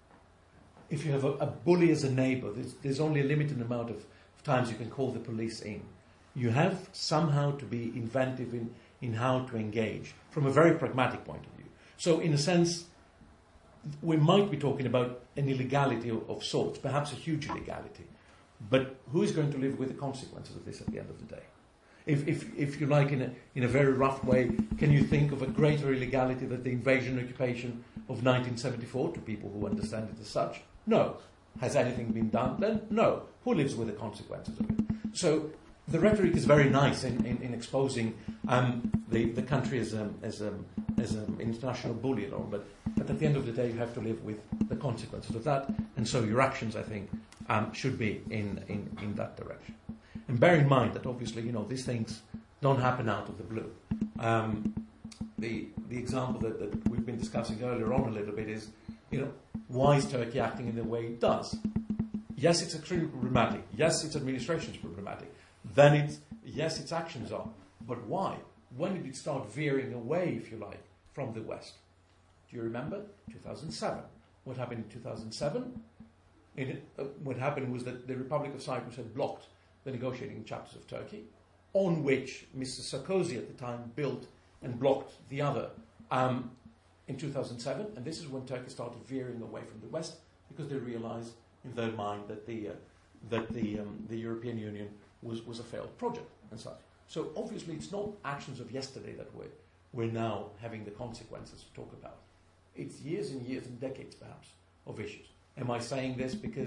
If you have a, a bully as a neighbor, there's, there's only a limited amount of, of times you can call the police in. You have somehow to be inventive in, in how to engage from a very pragmatic point of view. So in a sense, we might be talking about an illegality of, of sorts, perhaps a huge illegality. But who is going to live with the consequences of this at the end of the day? If, if, if you like, in a, in a very rough way, can you think of a greater illegality than the invasion and occupation of nineteen seventy-four, to people who understand it as such? No. Has anything been done then? No. Who lives with the consequences of it? So the rhetoric is very nice in, in, in exposing um, the, the country as an as a, as an international bully and all, but, but at the end of the day you have to live with the consequences of that, and so your actions, I think, um, should be in, in, in that direction. And bear in mind that obviously, you know, these things don't happen out of the blue. Um, the the example that, that we've been discussing earlier on a little bit is, you know, why is Turkey acting in the way it does? Yes, it's extremely problematic. Yes, its administration is problematic. Then it's, yes, its actions are. But why? When did it start veering away, if you like, from the West? Do you remember? two thousand seven. What happened in two thousand seven? It, uh, what happened was that the Republic of Cyprus had blocked the negotiating chapters of Turkey, on which Mister Sarkozy at the time built and blocked the other um, in two thousand seven. And this is when Turkey started veering away from the West, because they realized in their mind that the, uh, that the, um, the European Union was, was a failed project and such. So obviously it's not actions of yesterday that we're, we're now having the consequences to talk about. It's years and years and decades, perhaps, of issues. Am I saying this because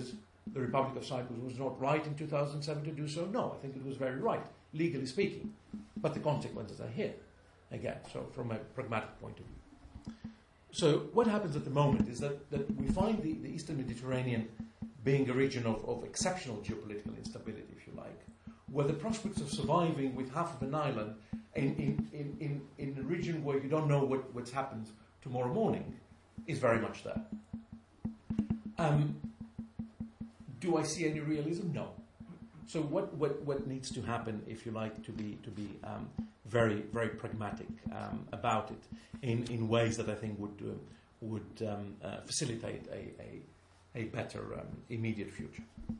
the Republic of Cyprus was not right in two thousand seven to do so? No, I think it was very right, legally speaking. But the consequences are here, again, so from a pragmatic point of view. So what happens at the moment is that, that we find the, the Eastern Mediterranean being a region of, of exceptional geopolitical instability, if you like, where the prospects of surviving with half of an island in, in, in, in, in a region where you don't know what, what's happened tomorrow morning is very much there. Um, do I see any realism? No. So what, what, what needs to happen, if you like, to be to be um, very very pragmatic um, about it in, in ways that I think would uh, would um, uh, facilitate a, a, a better um, immediate future.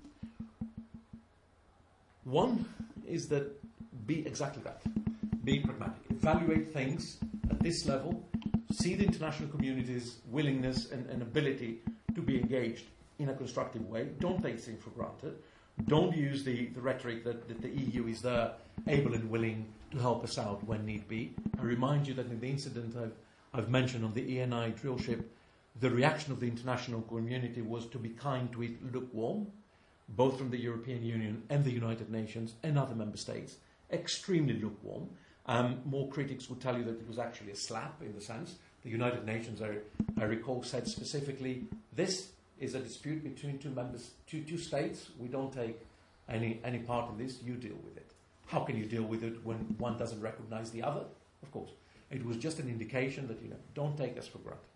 One is that be exactly that. Be pragmatic. Evaluate things at this level. See the international community's willingness and, and ability to be engaged in a constructive way. Don't take things for granted. Don't use the, the rhetoric that, that the E U is there, able and willing to help us out when need be. I remind you that in the incident I've, I've mentioned on the E N I drill ship, the reaction of the international community was to be kind to it, lukewarm, both from the European Union and the United Nations and other member states, extremely lukewarm. Um, more critics would tell you that it was actually a slap in the sense. The United Nations, I, I recall, said specifically, this is a dispute between two members, two, two states. We don't take any, any part in this. You deal with it. How can you deal with it when one doesn't recognize the other? Of course. It was just an indication that, you know, don't take us for granted.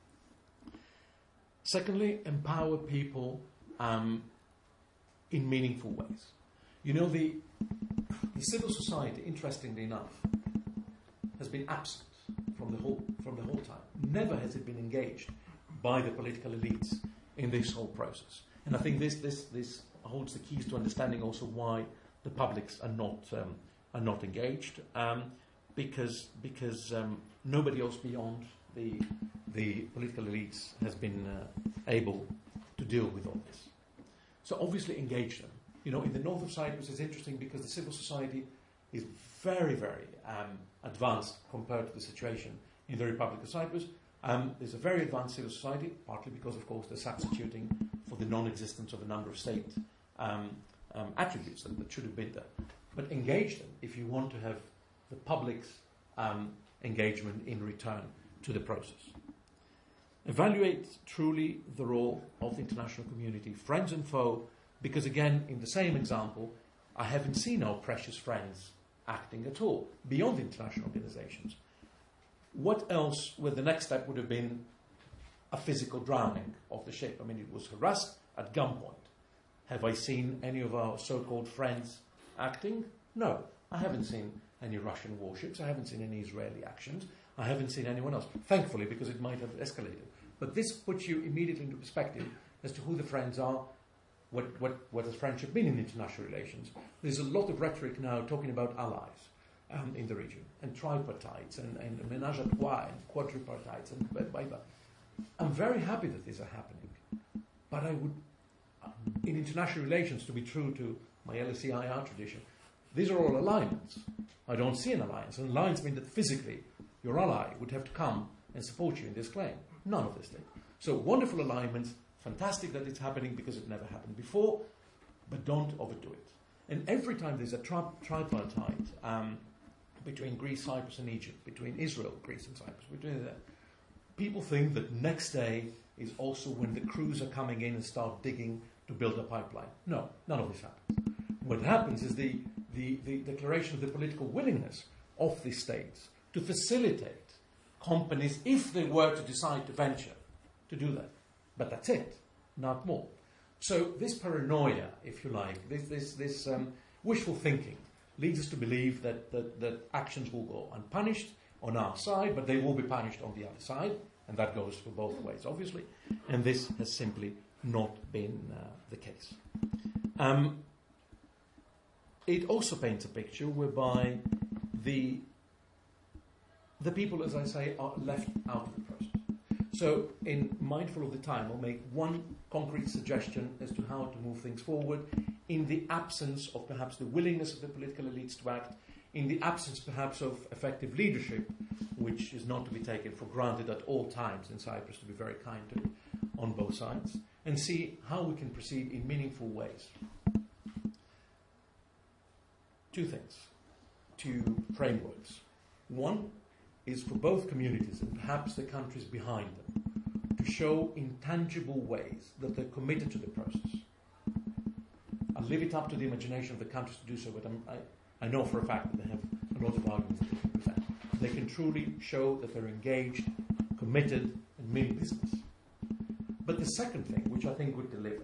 Secondly, empower people um, in meaningful ways. You know, the, the civil society, interestingly enough, has been absent from the whole from the whole time. Never has it been engaged by the political elites in this whole process. And I think this this this holds the keys to understanding also why the publics are not um, are not engaged, um, because because um, nobody else beyond the the political elites has been uh, able to deal with all this. So obviously engage them. You know, in the north of Cyprus, it's interesting because the civil society is very, very um, advanced compared to the situation in the Republic of Cyprus. Um, there's a very advanced civil society, partly because, of course, they're substituting for the non-existence of a number of state um, um, attributes that, that should have been there. But engage them if you want to have the public's um, engagement in return to the process. Evaluate truly the role of the international community, friends and foe, because again, in the same example, I haven't seen our precious friends acting at all, beyond the international organizations. What else, where the next step would have been a physical drowning of the ship? I mean, it was harassed at gunpoint. Have I seen any of our so-called friends acting? No, I haven't seen any Russian warships. I haven't seen any Israeli actions. I haven't seen anyone else, thankfully, because it might have escalated. But this puts you immediately into perspective as to who the friends are, what, what, what has friendship been in international relations. There's a lot of rhetoric now talking about allies um, in the region, and tripartites, and, and ménage à trois, and quadripartites, and blah, blah, blah. I'm very happy that these are happening, but I would, in international relations, to be true to my L S E I R tradition, these are all alignments. I don't see an alliance. An alliance means that physically your ally would have to come and support you in this claim. None of this thing. So wonderful alignments, fantastic that it's happening because it never happened before, but don't overdo it. And every time there's a tri- tripartite um, between Greece, Cyprus and Egypt, between Israel, Greece and Cyprus, between that, people think that next day is also when the crews are coming in and start digging to build a pipeline. No, none of this happens. What happens is the, the, the declaration of the political willingness of the states to facilitate companies, if they were to decide to venture, to do that. But that's it, not more. So this paranoia, if you like, this, this, this um, wishful thinking leads us to believe that, that, that actions will go unpunished on our side, but they will be punished on the other side, and that goes for both ways, obviously. And this has simply not been uh, the case. Um, it also paints a picture whereby the the people, as I say, are left out of the process. So, in mindful of the time, I'll make one concrete suggestion as to how to move things forward in the absence of perhaps the willingness of the political elites to act, in the absence perhaps of effective leadership, which is not to be taken for granted at all times in Cyprus, to be very kind to it, on both sides. and see how we can proceed in meaningful ways. Two things, two frameworks. One is for both communities and perhaps the countries behind them to show in tangible ways that they're committed to the process. I'll leave it up to the imagination of the countries to do so, but I'm, I, I know for a fact that they have a lot of arguments that they can present. They can truly show that they're engaged, committed, and mean business. But the second thing, which I think would deliver,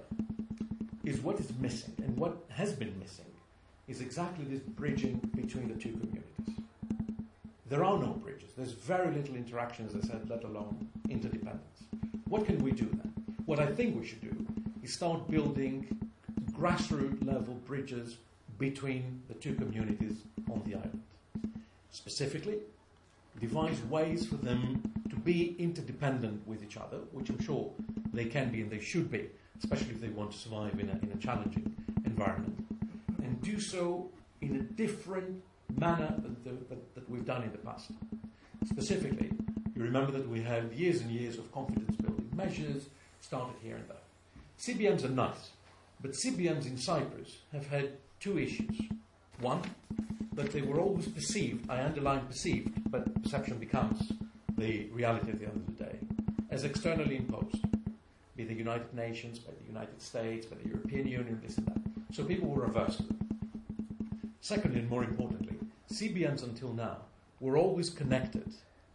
is what is missing, and what has been missing is exactly this bridging between the two communities. There are no bridges. There's very little interaction, as I said, let alone interdependence. What can we do then? What I think we should do is start building grassroots level bridges between the two communities on the island. Specifically, devise ways for them to be interdependent with each other, which I'm sure they can be and they should be, especially if they want to survive in a, in a challenging environment, and do so in a different manner than the, that, that we've done in the past. Specifically, you remember that we have years and years of confidence-building measures started here and there. C B Ms are nice, but C B Ms in Cyprus have had two issues. One, that they were always perceived, I underline perceived, but perception becomes the reality at the end of the day, as externally imposed, by the United Nations, by the United States, by the European Union, this and that. So people were averse to them. Secondly, and more importantly, C B Ms until now were always connected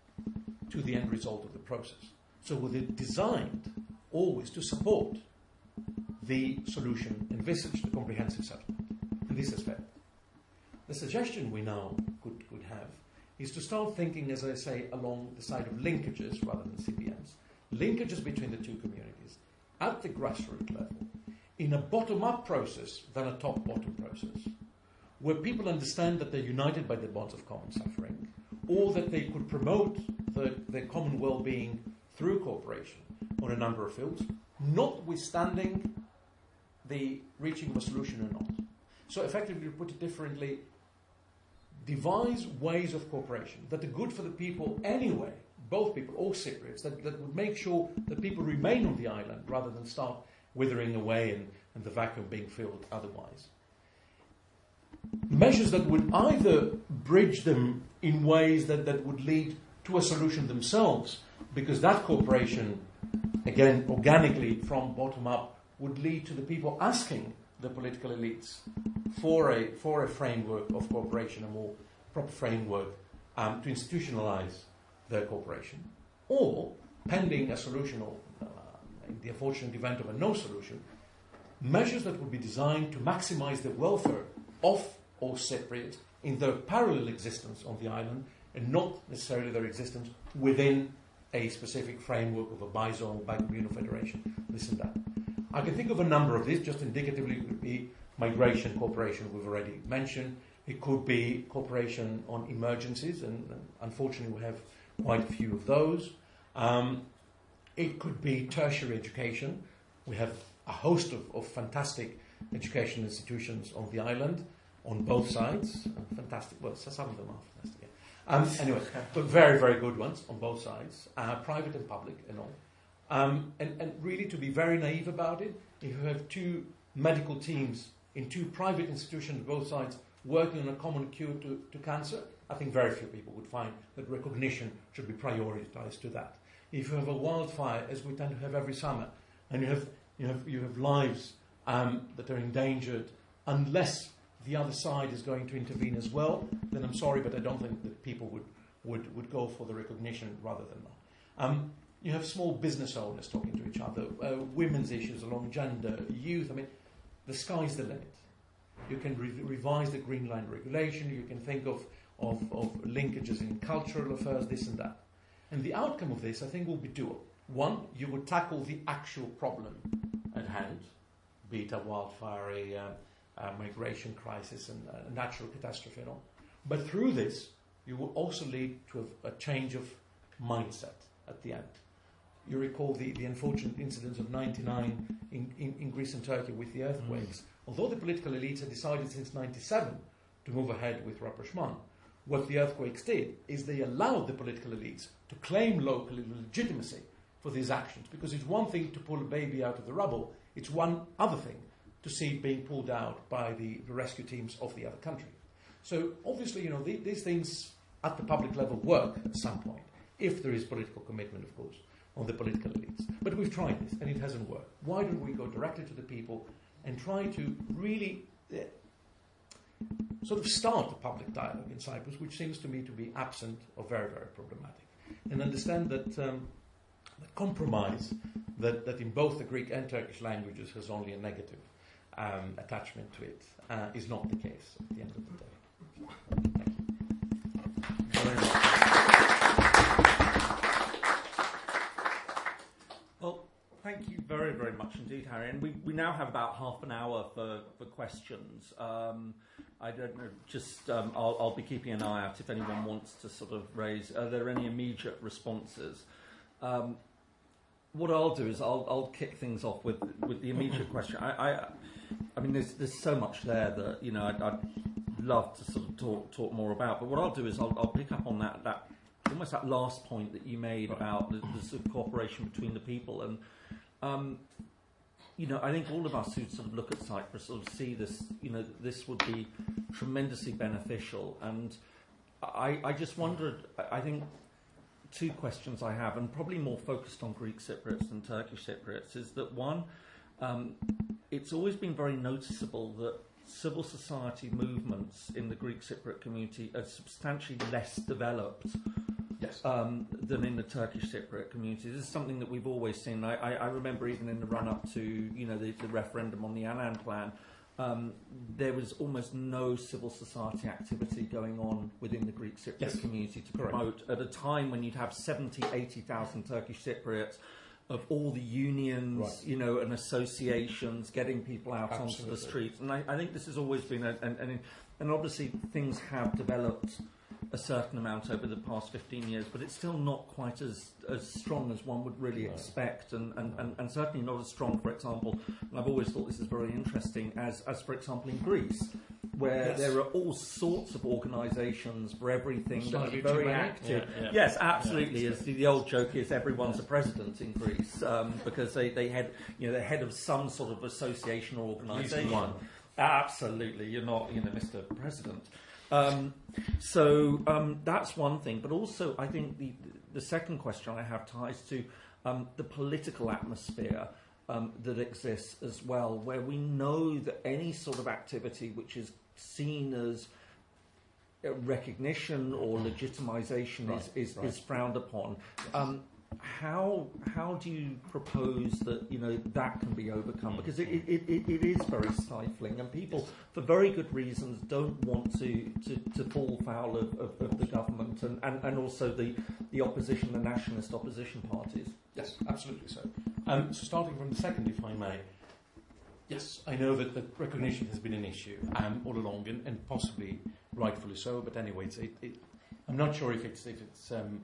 to the end result of the process. So were they designed always to support the solution envisaged, the comprehensive settlement. And this has failed. The suggestion we now could, could have is to start thinking, as I say, along the side of linkages rather than C B Ms. Linkages between the two communities at the grassroots level, in a bottom-up process than a top-bottom process, where people understand that they're united by the bonds of common suffering, or that they could promote the, their common well-being through cooperation on a number of fields, notwithstanding the reaching of a solution or not. So effectively, to put it differently, devise ways of cooperation that are good for the people anyway, both people, all Cypriots, that, that would make sure that people remain on the island rather than start withering away and, and the vacuum being filled otherwise. Measures that would either bridge them in ways that, that would lead to a solution themselves, because that cooperation, again, organically from bottom up, would lead to the people asking the political elites for a, for a framework of cooperation, a more proper framework um, to institutionalize their cooperation. Or, pending a solution, or uh, in the unfortunate event of a no solution, measures that would be designed to maximize the welfare of all Cypriots in their parallel existence on the island, and not necessarily their existence within a specific framework of a bizone, bicommunal federation, this and that. I can think of a number of these, just indicatively. It could be migration cooperation, we've already mentioned. It could be cooperation on emergencies, and, and unfortunately we have quite a few of those. Um, it could be tertiary education. We have a host of, of fantastic education institutions on the island, on both sides. Uh, fantastic, well, some of them are fantastic. Yeah. Um, anyway, but very, very good ones on both sides, uh, private and public and all. Um, and, and really, to be very naive about it, if you have two medical teams in two private institutions on both sides working on a common cure to, to cancer, I think very few people would find that recognition should be prioritized to that. If you have a wildfire, as we tend to have every summer, and you have you have you have lives um, that are endangered, unless the other side is going to intervene as well, then I'm sorry, but I don't think that people would would, would go for the recognition rather than not. Um, You have small business owners talking to each other, uh, women's issues along gender, youth. I mean, the sky's the limit. You can re- revise the Green Line regulation. You can think of, of, of linkages in cultural affairs, this and that. And the outcome of this, I think, will be dual. One, you would tackle the actual problem at hand, be it a wildfire, a, uh, a migration crisis, and a natural catastrophe and all. But through this, you will also lead to a, a change of mindset at the end. You recall the, the unfortunate incidents of ninety-nine in, in, in Greece and Turkey with the earthquakes. Mm. Although the political elites had decided since ninety-seven to move ahead with rapprochement, what the earthquakes did is they allowed the political elites to claim local legitimacy for these actions, because it's one thing to pull a baby out of the rubble, it's one other thing to see it being pulled out by the, the rescue teams of the other country. So obviously, you know, the, these things at the public level work at some point, if there is political commitment, of course, on the political elites. But we've tried this, and it hasn't worked. Why don't we go directly to the people and try to really uh, sort of start the public dialogue in Cyprus, which seems to me to be absent or very, very problematic, and understand that um, the compromise that, that in both the Greek and Turkish languages has only a negative um, attachment to it uh, is not the case at the end of the day. Thank you. Very much. Well, thank you very, very much indeed, Harry. And we, we now have about half an hour for, for questions. Um, I don't know, just um, I'll, I'll be keeping an eye out if anyone wants to sort of raise, are there any immediate responses? Um, what I'll do is I'll, I'll kick things off with, with the immediate question. I, I, I mean, there's, there's so much there that, you know, I'd, I'd love to sort of talk, talk more about. But what I'll do is I'll, I'll pick up on that, that almost that last point that you made about the, the sort of cooperation between the people. And, um, you know, I think all of us who sort of look at Cyprus sort of see this, you know, this would be tremendously beneficial. And I, I just wondered, I think two questions I have, and probably more focused on Greek Cypriots than Turkish Cypriots, is that one, um, it's always been very noticeable that civil society movements in the Greek Cypriot community are substantially less developed Yes. um, than in the Turkish Cypriot community. This is something that we've always seen. I, I, I remember even in the run-up to, you know, the, the referendum on the Annan Plan, um, there was almost no civil society activity going on within the Greek Cypriot Yes. community to Correct. promote, at a time when you'd have seventy, eighty thousand Turkish Cypriots of all the unions, Right. you know, and associations getting people out onto Absolutely. the streets. And I, I think this has always been, a, and, and, and obviously things have developed a certain amount over the past fifteen years, but it's still not quite as, as strong as one would really No. expect, and, and, and, and certainly not as strong, for example, and I've always thought this is very interesting, as, as for example in Greece, where Yes. there are all sorts of organisations for everything that Slightly are very too many. active. Yeah, yeah. Yes, absolutely. Yeah, As the, the old joke is, everyone's a president in Greece, um, because they, they had, you know, they're head of some sort of association or organisation. one. Absolutely, you're not, you know, Mister President. Um, so um, that's one thing, but also I think the the second question I have ties to um, the political atmosphere um, that exists as well, where we know that any sort of activity which is seen as recognition or legitimisation Right, is, is, right. is frowned upon. Um, how how do you propose that, you know, that can be overcome? Because it, it, it, it is very stifling, and people, for very good reasons, don't want to, to, to fall foul of, of, of the government and, and, and also the, the opposition, the nationalist opposition parties. Yes, absolutely so. Um, so starting from the second, if I may. Yes, I know that, that recognition has been an issue um, all along, and, and possibly rightfully so. But anyway, it's, it, it, I'm not sure if it's if it's um,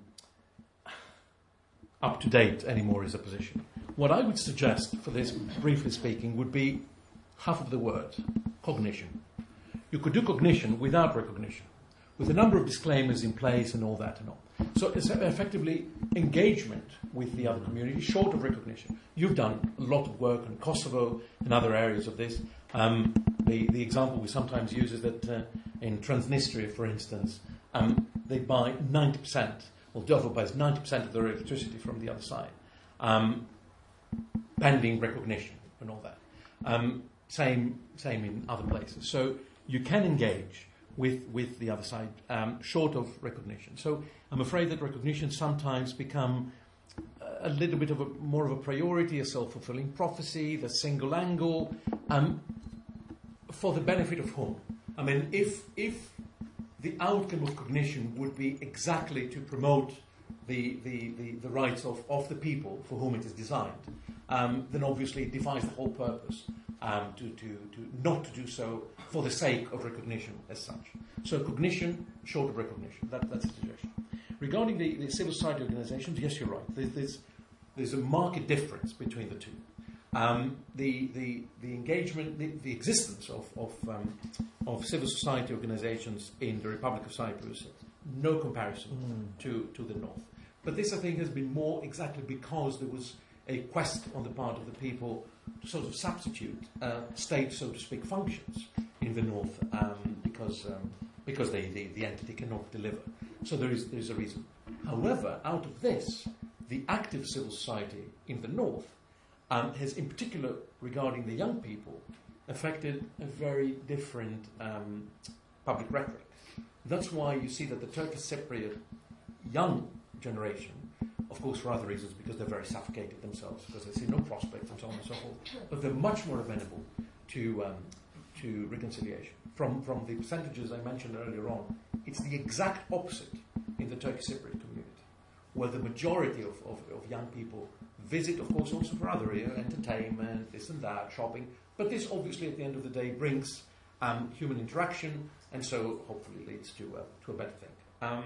up to date anymore as a position. What I would suggest for this, briefly speaking, would be half of the word: cognition. You could do cognition without recognition, with a number of disclaimers in place and all that and all. So it's effectively engagement with the other community, short of recognition. You've done a lot of work on Kosovo and other areas of this. Um, the, the example we sometimes use is that uh, in Transnistria, for instance, um, they buy ninety percent, Moldova buys ninety percent of their electricity from the other side, um, pending recognition and all that. Um, same, same in other places. So you can engage with, with the other side, um, short of recognition. So I'm afraid that recognition sometimes become a little bit of a more of a priority, a self-fulfilling prophecy, the single angle, um, for the benefit of whom? I mean, if if the outcome of cognition would be exactly to promote the the, the, the rights of, of the people for whom it is designed, um, then obviously it defies the whole purpose um, to, to, to not to do so for the sake of recognition as such. So cognition, short of recognition. That, that's a suggestion. Regarding the, the civil society organisations, yes, you're right. There's, there's, there's a marked difference between the two. Um, the, the, the engagement, the, the existence of, of, um, of civil society organisations in the Republic of Cyprus, no comparison Mm. to, to the north. But this, I think, has been more exactly because there was a quest on the part of the people to sort of substitute uh, state, so to speak, functions in the north um, because um, because they, the, the entity cannot deliver. So there is there is a reason. However, out of this, the active civil society in the north um, has, in particular, regarding the young people, affected a very different um, public rhetoric. That's why you see that the Turkish Cypriot young generation, of course for other reasons, because they're very suffocated themselves, because they see no prospects and so on and so forth, but they're much more amenable to um, to reconciliation. From from the percentages I mentioned earlier on, it's the exact opposite in the Turkish Cypriot community, where the majority of, of, of young people visit, of course, also for other you know, entertainment, this and that, shopping, but this obviously at the end of the day brings um, human interaction, and so hopefully leads to, uh, to a better thing. Um,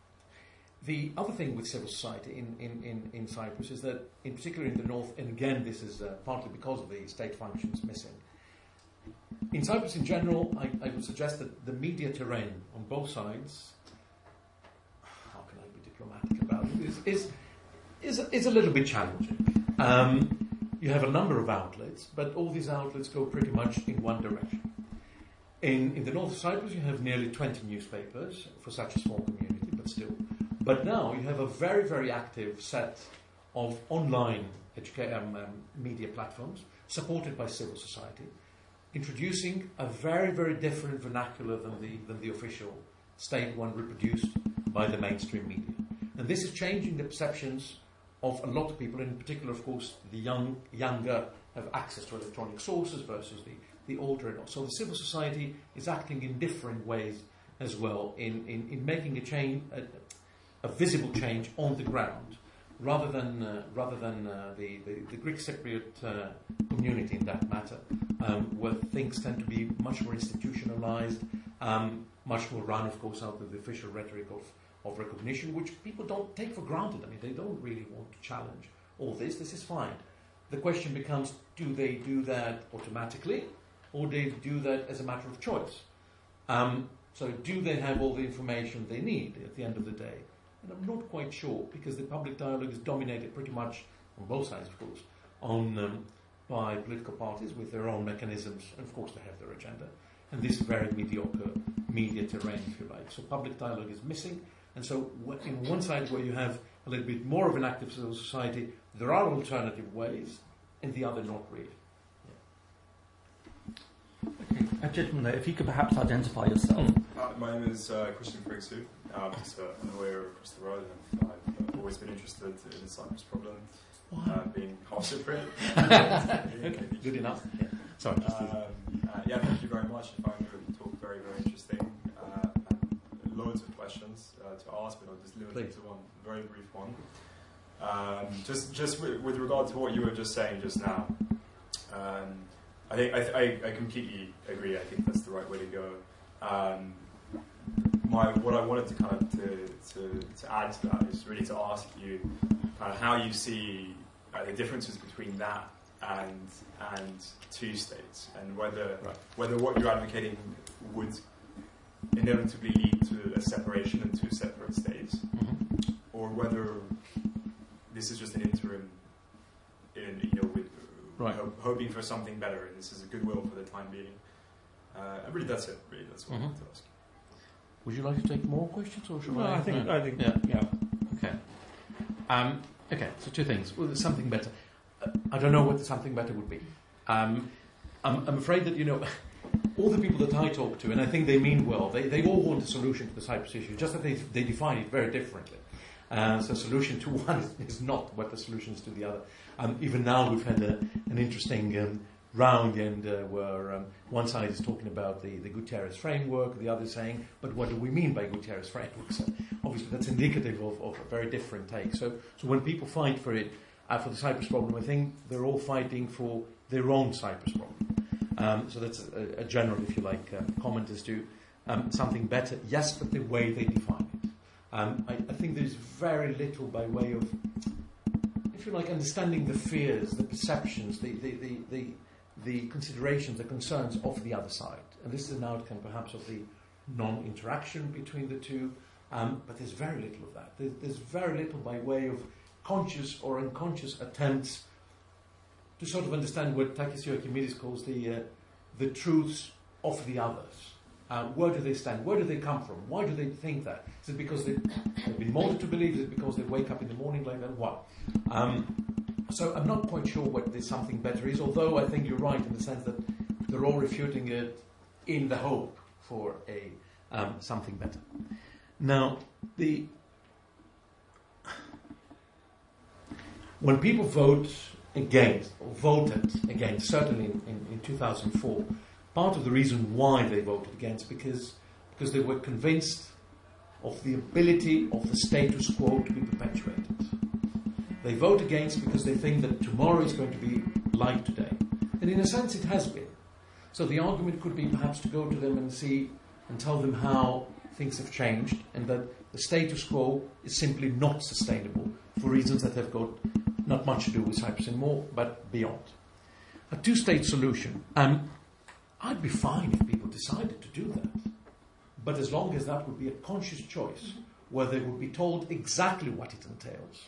The other thing with civil society in, in, in, in Cyprus is that, in particular in the north, and again this is uh, partly because of the state functions missing, in Cyprus in general, I, I would suggest that the media terrain on both sides, how can I be diplomatic about it, is, is, is, a, is a little bit challenging. Um, you have a number of outlets, but all these outlets go pretty much in one direction. In, in the north of Cyprus, you have nearly twenty newspapers for such a small community, but still. But now you have a very, very active set of online educa- um, um, media platforms supported by civil society, introducing a very, very different vernacular than the, than the official state one reproduced by the mainstream media. And this is changing the perceptions of a lot of people, and in particular, of course, the young, younger have access to electronic sources versus the, the older. So the civil society is acting in different ways as well in, in, in making a change, a, a visible change on the ground, rather than uh, rather than uh, the, the, the Greek Cypriot uh, community in that matter, um, where things tend to be much more institutionalized, um, much more run, of course, out of the official rhetoric of, of recognition, which people don't take for granted. I mean, they don't really want to challenge all this. This is fine. The question becomes, do they do that automatically, or do they do that as a matter of choice? Um, so do they have all the information they need at the end of the day? And I'm not quite sure, because the public dialogue is dominated pretty much, on both sides of course, on um, by political parties with their own mechanisms, and of course they have their agenda, and this very mediocre media terrain, if you like. So public dialogue is missing, and so in one side where you have a little bit more of an active civil society, there are alternative ways, and the other not really. Okay, uh, gentlemen, if you could perhaps identify yourself. Uh, my name is uh, Christian Frixu. I'm just a lawyer across the road, and I've always been interested in the Cyprus problem, uh, being half Cypriot. Okay, good enough. Yeah. Sorry. Um, uh, yeah, thank you very much. I found your talk very, very interesting. Uh, and loads of questions uh, to ask, but I'll just limit it to one very brief one. Um, just, just with, with regard to what you were just saying just now. Um, I think I, I, I completely agree. I think that's the right way to go. Um, my what I wanted to kind of to, to, to add to that is really to ask you kind of how you see uh, the differences between that and and two states, and whether right. whether what you're advocating would inevitably lead to a separation into separate states, Mm-hmm. or whether this is just an interim, in you know with. Right. Ho- hoping for something better, and this is a goodwill for the time being. Uh, and really, that's it. Really, that's what Mm-hmm. I wanted to ask. Would you like to take more questions, or should No, I? I think, No. I think, Yeah. yeah. Okay. Um, okay. So two things. Well, there's something better. Uh, I don't know what the something better would be. Um, I'm, I'm afraid that you know all the people that I talk to, and I think they mean well. They they all want a solution to the Cyprus issue, just that they they define it very differently. Uh, so solution to one is, is not what the solution is to the other. Um, even now we've had a, an interesting um, round and uh, where um, one side is talking about the, the Guterres framework, the other is saying, but what do we mean by Guterres framework? So obviously that's indicative of, of a very different take. So, so when people fight for it, uh, for the Cyprus problem, I think they're all fighting for their own Cyprus problem. Um, so that's a, a general, if you like, uh, comment as to um, something better. Yes, but the way they define it. Um, I, I think there's very little by way of, if you like, understanding the fears, the perceptions, the, the, the, the, the considerations, the concerns of the other side. And this is an outcome perhaps of the non-interaction between the two, Um, but there's very little of that. There's, there's very little by way of conscious or unconscious attempts to sort of understand what Takis Archimedes calls the, uh, the truths of the others. Uh, where do they stand? Where do they come from? Why do they think that? Is it because they, they've been molded to believe? Is it because they wake up in the morning like that? What? Um, so I'm not quite sure what this something better is, although I think you're right in the sense that they're all refuting it in the hope for a um, something better. Now, the when people vote against, or voted against, certainly in, in, in two thousand four, part of the reason why they voted against because because they were convinced of the ability of the status quo to be perpetuated. They vote against because they think that tomorrow is going to be like today. And in a sense it has been. So the argument could be perhaps to go to them and see and tell them how things have changed and that the status quo is simply not sustainable for reasons that have got not much to do with Cyprus anymore, but beyond. A two-state solution. Um, I'd be fine if people decided to do that. But as long as that would be a conscious choice, where they would be told exactly what it entails,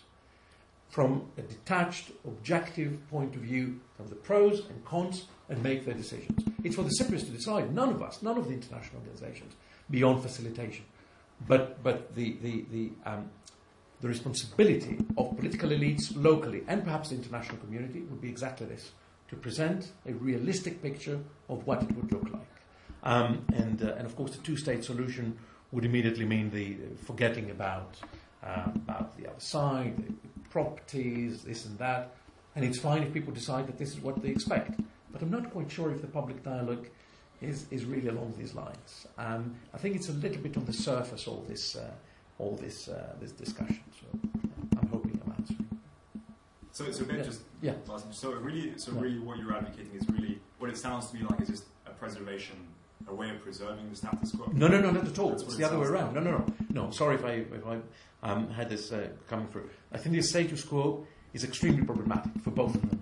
from a detached, objective point of view of the pros and cons, and make their decisions. It's for the Cypriots to decide, none of us, none of the international organizations, beyond facilitation. But but the the the, um, the responsibility of political elites locally, and perhaps the international community, would be exactly this, to present a realistic picture of what it would look like. Um, and, uh, and of course the two-state solution would immediately mean the forgetting about, uh, about the other side, the properties, this and that. And it's fine if people decide that this is what they expect. But I'm not quite sure if the public dialogue is, is really along these lines. Um, I think it's a little bit on the surface, all this, uh, all this, uh, this discussion. So I'm hoping I'm answering. So, so Ben, yeah. just yeah. so really, so yeah. really, what you're advocating is really what it sounds to me like is just a preservation, a way of preserving the status quo. No, no, no, not at all. That's It's what the it other way sounds around. like. No, no, no, no. Sorry if I if I um, had this uh, coming through. I think the status quo is extremely problematic for both of them,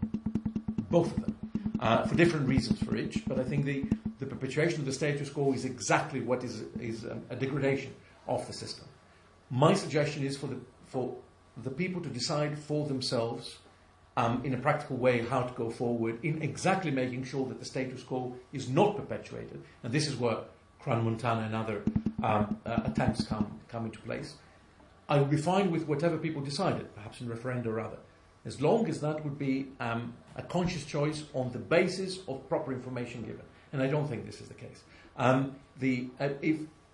both of them, uh, for different reasons for each. But I think the, the perpetuation of the status quo is exactly what is is um, a degradation of the system. My suggestion is for the for the people to decide for themselves. Um, in a practical way, how to go forward in exactly making sure that the status quo is not perpetuated. And this is where Crans-Montana and other um, uh, attempts come, come into place. I would be fine with whatever people decided, perhaps in referenda or other, as long as that would be um, a conscious choice on the basis of proper information given. And I don't think this is the case. Um, the, uh, if,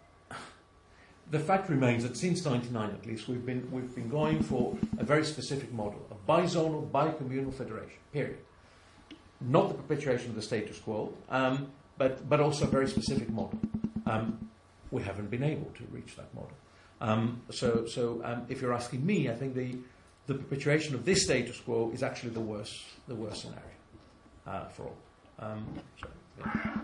the fact remains that since ninety-nine at least, we've been, we've been going for a very specific model, a bizonal, bicommunal federation, period. Not the perpetuation of the status quo, um, but, but also a very specific model. Um, we haven't been able to reach that model. Um, so so um, if you're asking me, I think the, the perpetuation of this status quo is actually the worst, the worst scenario uh, for all. Um, so, yeah.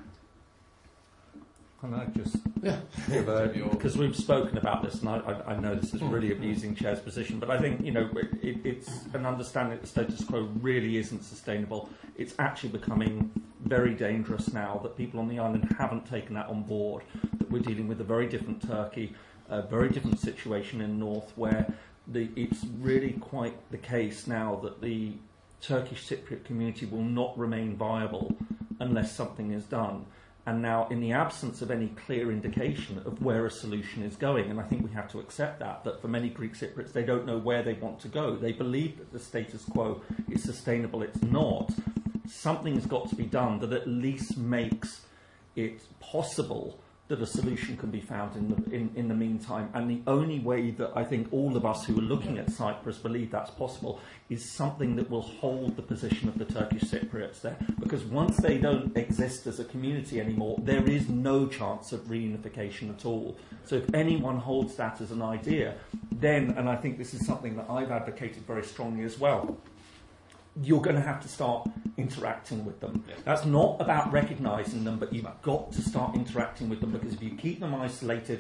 Can I just Yeah, because we've spoken about this, and I, I, I know this is really abusing Chair's position, but I think, you know, it, it's an understanding that the status quo really isn't sustainable. It's actually becoming very dangerous now that people on the island haven't taken that on board, that we're dealing with a very different Turkey, a very different situation in North, where the, it's really quite the case now that the Turkish Cypriot community will not remain viable unless something is done. And now, in the absence of any clear indication of where a solution is going, and I think we have to accept that, that for many Greek Cypriots, they don't know where they want to go. They believe that the status quo is sustainable. It's not. Something has got to be done that at least makes it possible that a solution can be found in the, in, in the meantime. And the only way that I think all of us who are looking at Cyprus believe that's possible is something that will hold the position of the Turkish Cypriots there. Because once they don't exist as a community anymore, there is no chance of reunification at all. So if anyone holds that as an idea, then, and I think this is something that I've advocated very strongly as well, you're going to have to start interacting with them. Yeah. That's not about recognising them, but you've got to start interacting with them, because if you keep them isolated,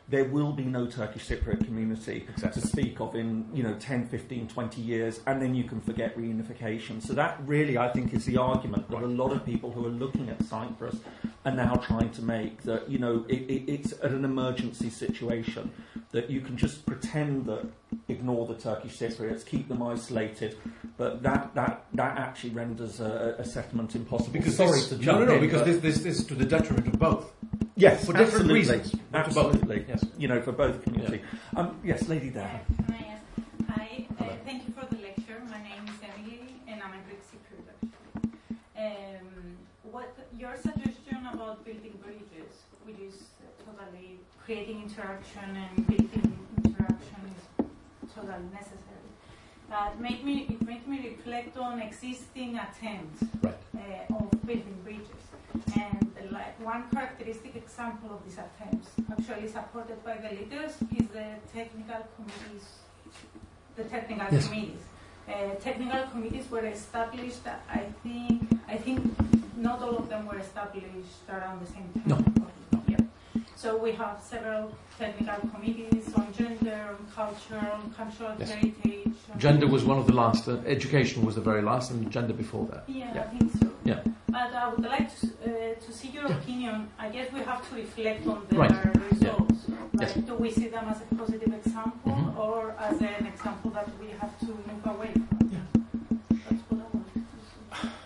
there will be no Turkish Cypriot community Exactly. to speak of in, you know, ten, fifteen, twenty years, and then you can forget reunification. So that really, I think, is the argument that a lot of people who are looking at Cyprus are now trying to make, that, you know, it, it, it's at an emergency situation, that you can just pretend that, ignore the Turkish Cypriots, keep them isolated, but that that, that actually renders a, a settlement impossible. Because Sorry this, to no, jump no, no, in, because but- this, this, this is to the detriment of both. Yes, for different absolutely. reasons. but to both. Absolutely. Yes. You know, for both community. Um, yes, lady there. Can I ask? Hi, uh, thank you for the lecture. My name is Emily, and I'm a Greek Cypriot. Um, what your suggestion about building bridges, which is totally creating interaction and building interaction, is totally necessary. But make me it made me reflect on existing attempts Right. uh, of building bridges. And uh, like one characteristic example of these attempts, actually supported by the leaders, is the technical committees. The technical Yes. committees. Uh, technical committees were established. I think. I think not all of them were established around the same time. No. Yeah. So we have several technical committees on gender, on culture, on cultural Yes. heritage. on- Gender was one of the last. Uh, education was the very last, and gender before that. Yeah, Yeah. I think so. Yeah. But I would like to, uh, to see your opinion. I guess we have to reflect on their Right. results. Yes. Like, do we see them as a positive example Mhm. or as an example that we have to move away from? Yeah. That's what I wanted to see.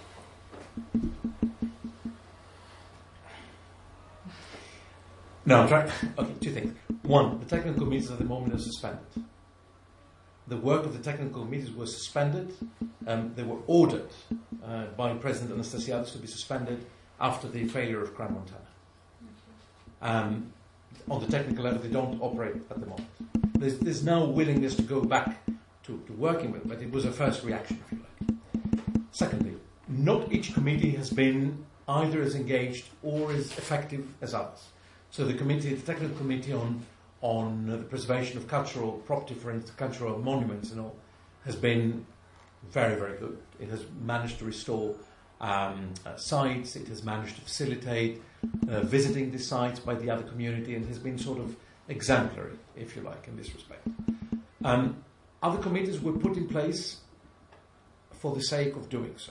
No, I'm trying. Okay, two things. One, the technical committees at the moment are suspended. The work of the technical committees was suspended. Um, they were ordered uh, by President Anastasiadis to be suspended after the failure of Crown Montana. Um, on the technical level, they don't operate at the moment. There's, there's no willingness to go back to, to working with it, but it was a first reaction, if you like. Secondly, not each committee has been either as engaged or as effective as others. So the committee, the technical committee on on uh, the preservation of cultural property, for instance, cultural monuments and all, has been very, very good. It has managed to restore um, uh, sites. It has managed to facilitate uh, visiting the sites by the other community, and has been sort of exemplary, if you like, in this respect. Um, other committees were put in place for the sake of doing so.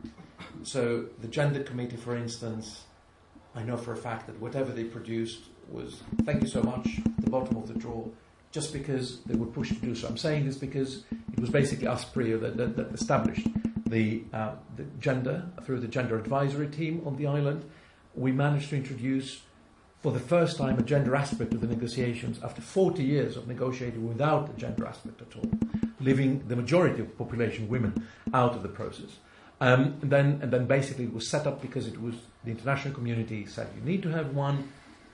So the gender committee, for instance, I know for a fact that whatever they produced was, thank you so much, the bottom of the drawer, just because they were pushed to do so. I'm saying this because it was basically us, Priya, that, that, that established the, uh, the gender, through the gender advisory team on the island. We managed to introduce, for the first time, a gender aspect of the negotiations after forty years of negotiating without a gender aspect at all, leaving the majority of the population, women, out of the process. Um, and then, and then basically it was set up because it was the international community said you need to have one.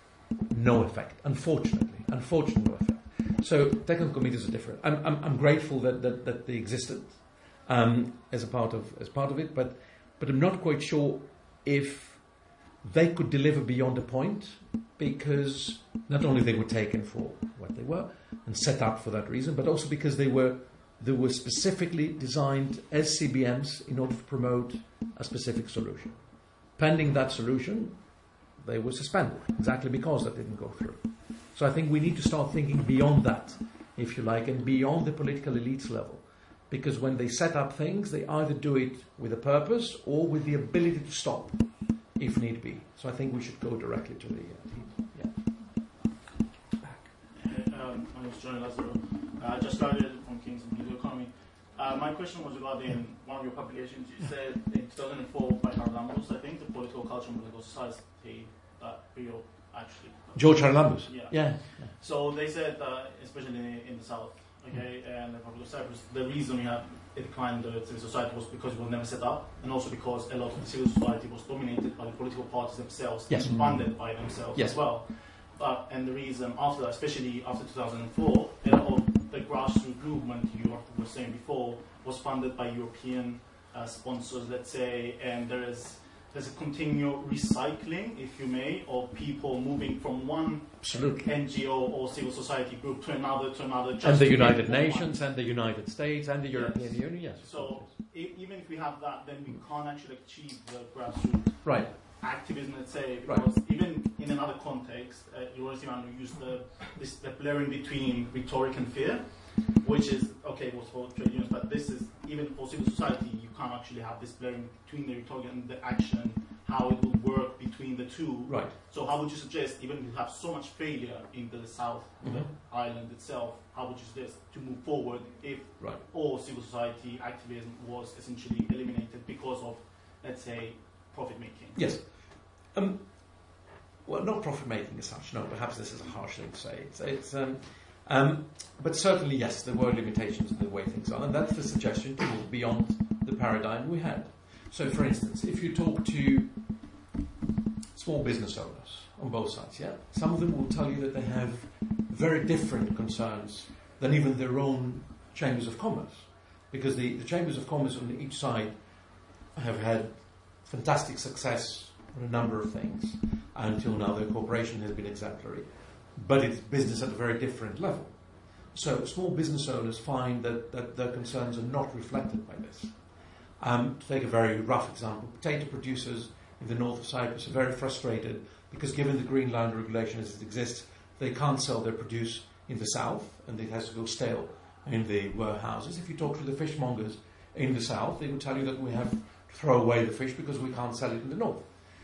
No effect, unfortunately. Unfortunately, no effect. So technical committees are different. I'm, I'm, I'm grateful that, that, that they existed um, as a part of as part of it, but but I'm not quite sure if they could deliver beyond a point, because not only they were taken for what they were and set up for that reason, but also because they were they were specifically designed as C B Ms in order to promote a specific solution. Pending that solution, they were suspended, exactly because that didn't go through. So I think we need to start thinking beyond that, if you like, and beyond the political elites level. Because when they set up things, they either do it with a purpose or with the ability to stop, if need be. So I think we should go directly to the uh, team. Yeah. Um, my name is Johnny Lazaro. Uh, I just started from King's in Political Economy. Uh, my question was regarding one of your publications. You said in two thousand four by Haralambos, I think, the political culture and political society that Rio actually. George Haralambos. Yeah. Yeah. So they said that, especially in, in the south, okay, and the Republic of Cyprus, the reason we had a decline in the civil society was because it was never set up, and also because a lot of the civil society was dominated by the political parties themselves, Yes. and funded by themselves Yes. as well. But and the reason after that, especially after two thousand four, a lot of the grassroots movement you were saying before was funded by European uh, sponsors, let's say, and there is there's a continual recycling, if you may, of people moving from one Absolutely. N G O or civil society group to another, to another. Just And the to get United more Nations, money. and the United States, and the European Yes. Union, yes. So e- even if we have that, then we can't actually achieve the grassroots Right. activism, let's say, Right. because even in another context, uh, Joris Ivano used the, this, the blurring between rhetoric and fear, which is, okay, it was for trade unions, but this is, even for civil society, you can't actually have this blurring between the rhetoric and the action, how it will work between the two. Right. So how would you suggest, even if you have so much failure in the south, mm-hmm. the island itself, how would you suggest to move forward if right. all civil society activism was essentially eliminated because of, let's say, profit making? Yes. Um, well, not profit making as such, no, perhaps this is a harsh thing to say. It's, it's um, um, but certainly, yes, there were limitations in the way things are, and that's the suggestion to move beyond the paradigm we had. So, for instance, if you talk to small business owners on both sides, yeah, some of them will tell you that they have very different concerns than even their own chambers of commerce, because the, the chambers of commerce on each side have had fantastic success on a number of things. Until now, their cooperation has been exemplary, but it's business at a very different level. So small business owners find that, that their concerns are not reflected by this. Um, to take a very rough example, potato producers in the north of Cyprus are very frustrated because given the green land regulation as it exists, they can't sell their produce in the south and it has to go stale in the warehouses. If you talk to the fishmongers in the south, they will tell you that we have to throw away the fish because we can't sell it in the north.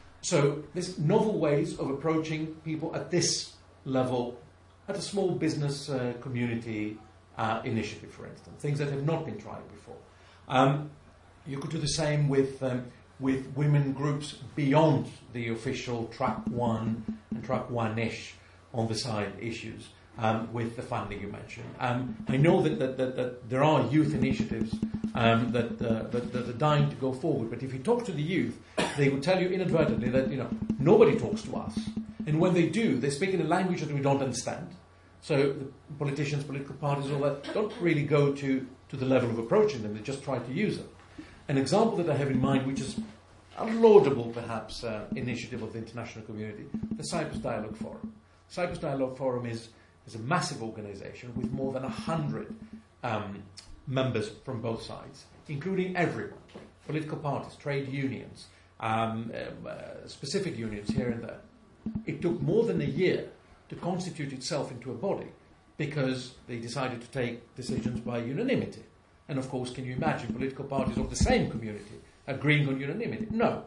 So there's novel ways of approaching people at this level, at a small business uh, community uh, initiative, for instance, things that have not been tried before. Um, you could do the same with um, with women groups beyond the official track one and track one-ish on the side issues um, with the funding you mentioned. Um, I know that, that, that, that there are youth initiatives um, that, uh, that, that are dying to go forward, but if you talk to the youth, they will tell you inadvertently that, you know, nobody talks to us. And when they do, they speak in a language that we don't understand. So the politicians, political parties, all that, don't really go to, to the level of approaching them. They just try to use them. An example that I have in mind, which is a laudable, perhaps, uh, initiative of the international community, the Cyprus Dialogue Forum. Cyprus Dialogue Forum is, is a massive organization with more than one hundred um, members from both sides, including everyone, political parties, trade unions, um, uh, specific unions here and there. It took more than a year to constitute itself into a body because they decided to take decisions by unanimity. And of course, can you imagine political parties of the same community agreeing on unanimity? No.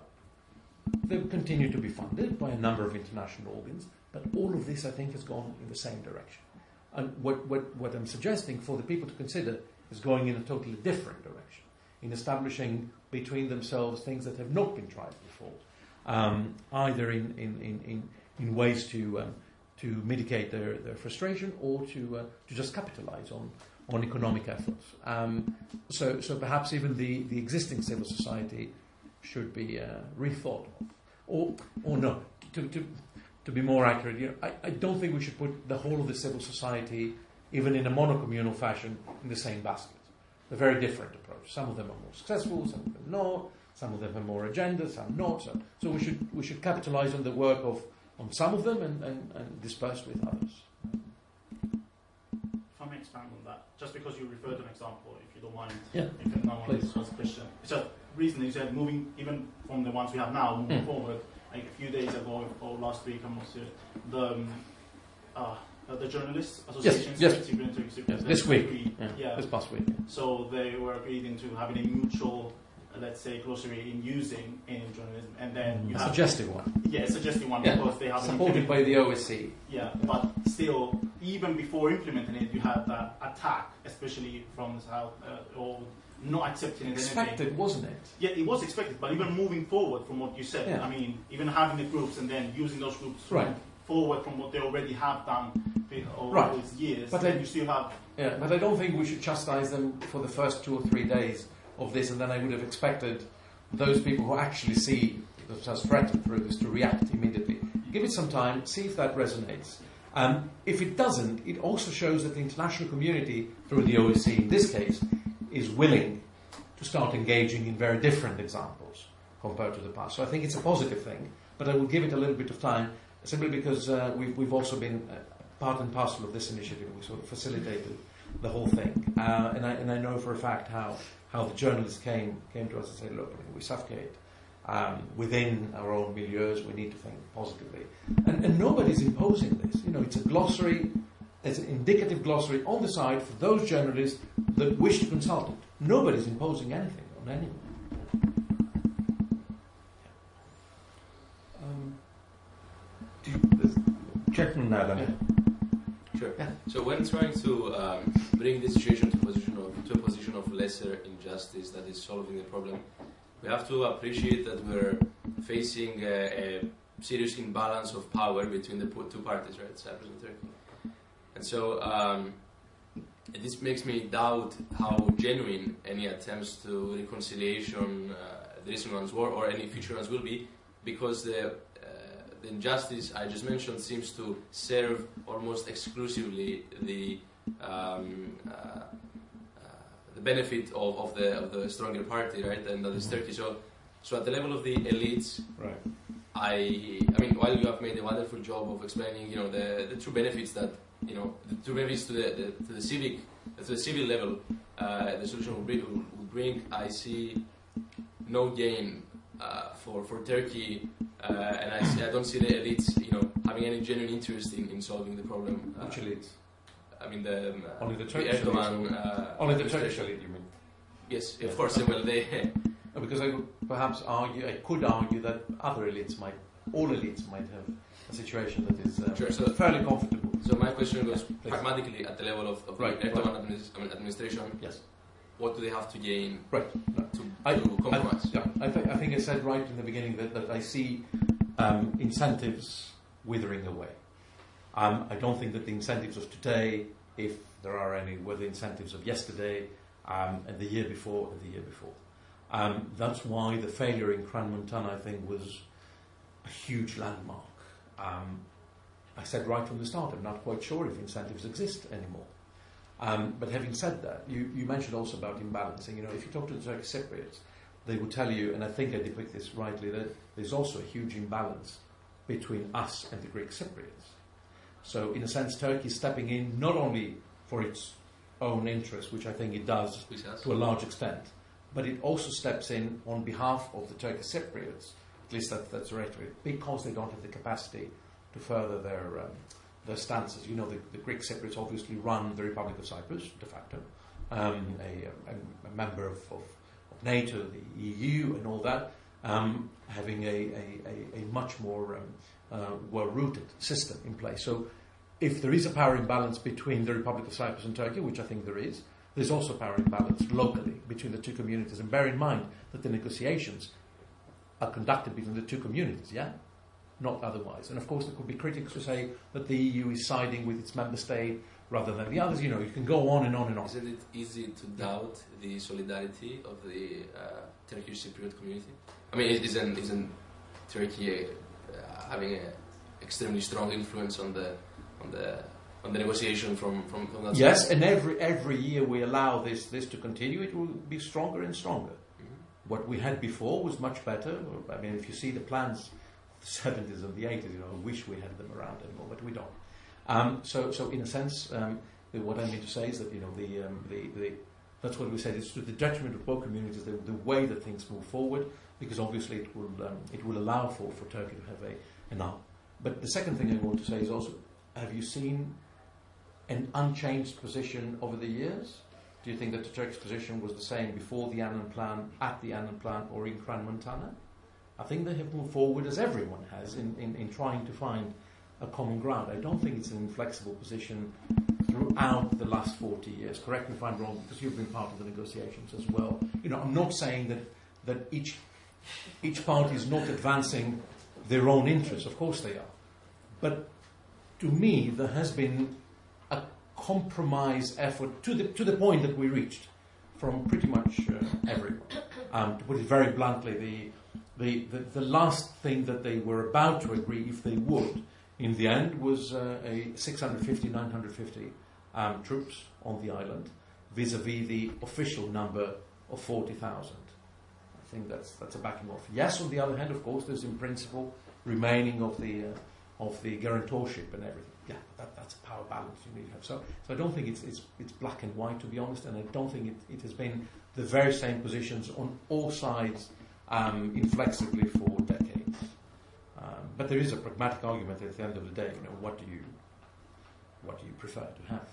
They continue to be funded by a number of international organs, but all of this, I think, has gone in the same direction. And what, what, what I'm suggesting for the people to consider is going in a totally different direction, in establishing between themselves things that have not been tried before, um, either in, in, in, in, in ways to um, to mitigate their, their frustration or to uh, to just capitalize on on economic efforts. Um, so, so perhaps even the, the existing civil society should be uh, rethought of. Or, or no, to, to, to be more accurate, you know, I, I don't think we should put the whole of the civil society, even in a monocommunal fashion, in the same basket. They're very different approach. Some of them are more successful, some of them not. Some of them have more agenda, some not. So, so we should we should capitalize on the work of on some of them and, and, and disperse with others. Expand on that, just because you referred to an example, if you don't mind. Yeah, if no one please. Has a question. It's just recently you said moving, even from the ones we have now, moving mm. forward. Like a few days ago or last week, I'm not sure. The um, uh, the journalists association. Yes, yes. yes. This week. Agreed, yeah. yeah. This past week. Yeah. So they were agreed into having a mutual, uh, let's say, glossary in using in journalism, and then you a have suggestive one. Yeah, a suggestive one yeah. because they have supported by the O S C. Yeah, but still, even before implementing it, you had that attack, especially from the south, uh, or not accepting it. Expected, anything. Wasn't it? Yeah, it was expected, but even moving forward from what you said, yeah. I mean, even having the groups and then using those groups right. forward from what they already have done over right. those years, but then I, you still have... Yeah, but I don't think we should chastise them for the first two or three days of this, and then I would have expected those people who actually see themselves threatened through this to react immediately. Give it some time, see if that resonates. Um, if it doesn't, it also shows that the international community, through the O S C in this case, is willing to start engaging in very different examples compared to the past. So I think it's a positive thing, but I will give it a little bit of time, simply because uh, we've, we've also been uh, part and parcel of this initiative. We sort of facilitated the whole thing. Uh, and, I, and I know for a fact how, how the journalists came, came to us and said, look, I mean, we suffocate Um, within our own milieus, we need to think positively. And, and nobody's imposing this. You know, it's a glossary, it's an indicative glossary on the side for those journalists that wish to consult it. Nobody's imposing anything on anyone. Um, do you, gentleman now then. Yeah. Sure. Yeah. So when trying to um, bring this situation to a position of to a position of lesser injustice that is solving the problem, we have to appreciate that we're facing a, a serious imbalance of power between the two parties, right, Cyprus and Turkey. And so um, this makes me doubt how genuine any attempts to reconciliation, uh, the recent ones were, or any future ones will be, because the, uh, the injustice I just mentioned seems to serve almost exclusively the um, uh, the benefit of, of the of the stronger party, right, and that is Turkey. So, so at the level of the elites, right. I I mean, while you have made a wonderful job of explaining, you know, the, the true benefits that you know, the true benefits to the, the to the civic to the civil level, uh, the solution will bring, will bring. I see no gain uh, for for Turkey, uh, and I see, I don't see the elites, you know, having any genuine interest in, in solving the problem. Which elites? I mean the um, only the the Turkish Erdogan. elite. Uh, only the Turkish elite, you mean? Yes, of course. Well, they. Because I would perhaps argue, I could argue that other elites might, all elites might have a situation that is uh, sure, so fairly comfortable. So my question goes yeah, pragmatically at the level of, of right, the Erdogan right. administ- administration. Yes. What do they have to gain? Right. No. To, I, to compromise. I, yeah, I, th- I think I said right in the beginning that, that I see um, incentives withering away. Um, I don't think that the incentives of today, if there are any, were the incentives of yesterday, um, and the year before, and the year before. Um, that's why the failure in Crans-Montana, I think, was a huge landmark. Um, I said right from the start, I'm not quite sure if incentives exist anymore. Um, but having said that, you, you mentioned also about imbalancing. You know, if you talk to the Turkish Cypriots, they will tell you, and I think I depict this rightly, that there's also a huge imbalance between us and the Greek Cypriots. So, in a sense, Turkey is stepping in not only for its own interest, which I think it does to a large extent, but it also steps in on behalf of the Turkish Cypriots, at least that, that's rhetoric, because they don't have the capacity to further their um, their stances. You know, the, the Greek Cypriots obviously run the Republic of Cyprus, de facto, um, a, a, a member of, of, of NATO, the E U, and all that, um, having a, a, a, a much more um, uh, well-rooted system in place. So if there is a power imbalance between the Republic of Cyprus and Turkey, which I think there is, there's also power imbalance locally between the two communities. And bear in mind that the negotiations are conducted between the two communities, yeah? Not otherwise. And of course there could be critics who say that the E U is siding with its member state rather than the others. You know, you can go on and on and on. Isn't it easy to doubt the solidarity of the uh, Turkish Cypriot community? I mean, isn't, isn't Turkey uh, having an extremely strong influence on the on the on the negotiation from, from, from that yes, side? And every every year we allow this this to continue, it will be stronger and stronger. Mm-hmm. What we had before was much better. I mean, if you see the plans, the seventies and the eighties, you know, I wish we had them around anymore, but we don't. Um, so, so in a sense, um, the, what I mean to say is that you know the um, the, the that's what we said. It's to the detriment of both communities the, the way that things move forward, because obviously it will um, it will allow for, for Turkey to have a an arm. But the second thing I want to say is also, have you seen an unchanged position over the years? Do you think that the Turkish position was the same before the Annan Plan, at the Annan Plan, or in Crans-Montana? I think they have moved forward, as everyone has, in, in, in trying to find a common ground. I don't think it's an inflexible position throughout the last forty years. Correct me if I'm wrong, because you've been part of the negotiations as well. You know, I'm not saying that, that each, each party is not advancing their own interests. Of course they are. But to me, there has been a compromise effort to the to the point that we reached from pretty much uh, everyone. Um, to put it very bluntly, the, the the the last thing that they were about to agree, if they would, in the end, was uh, a six hundred fifty, nine hundred fifty um, troops on the island, vis-a-vis the official number of forty thousand. I think that's that's a backing off. Yes, on the other hand, of course, there's in principle remaining of the uh, of the guarantorship and everything. Yeah, that, that's a power balance you need to have. So, so I don't think it's, it's it's black and white, to be honest, and I don't think it, it has been the very same positions on all sides um, inflexibly for decades. Um, but there is a pragmatic argument at the end of the day. You know, what do you what do you prefer to have?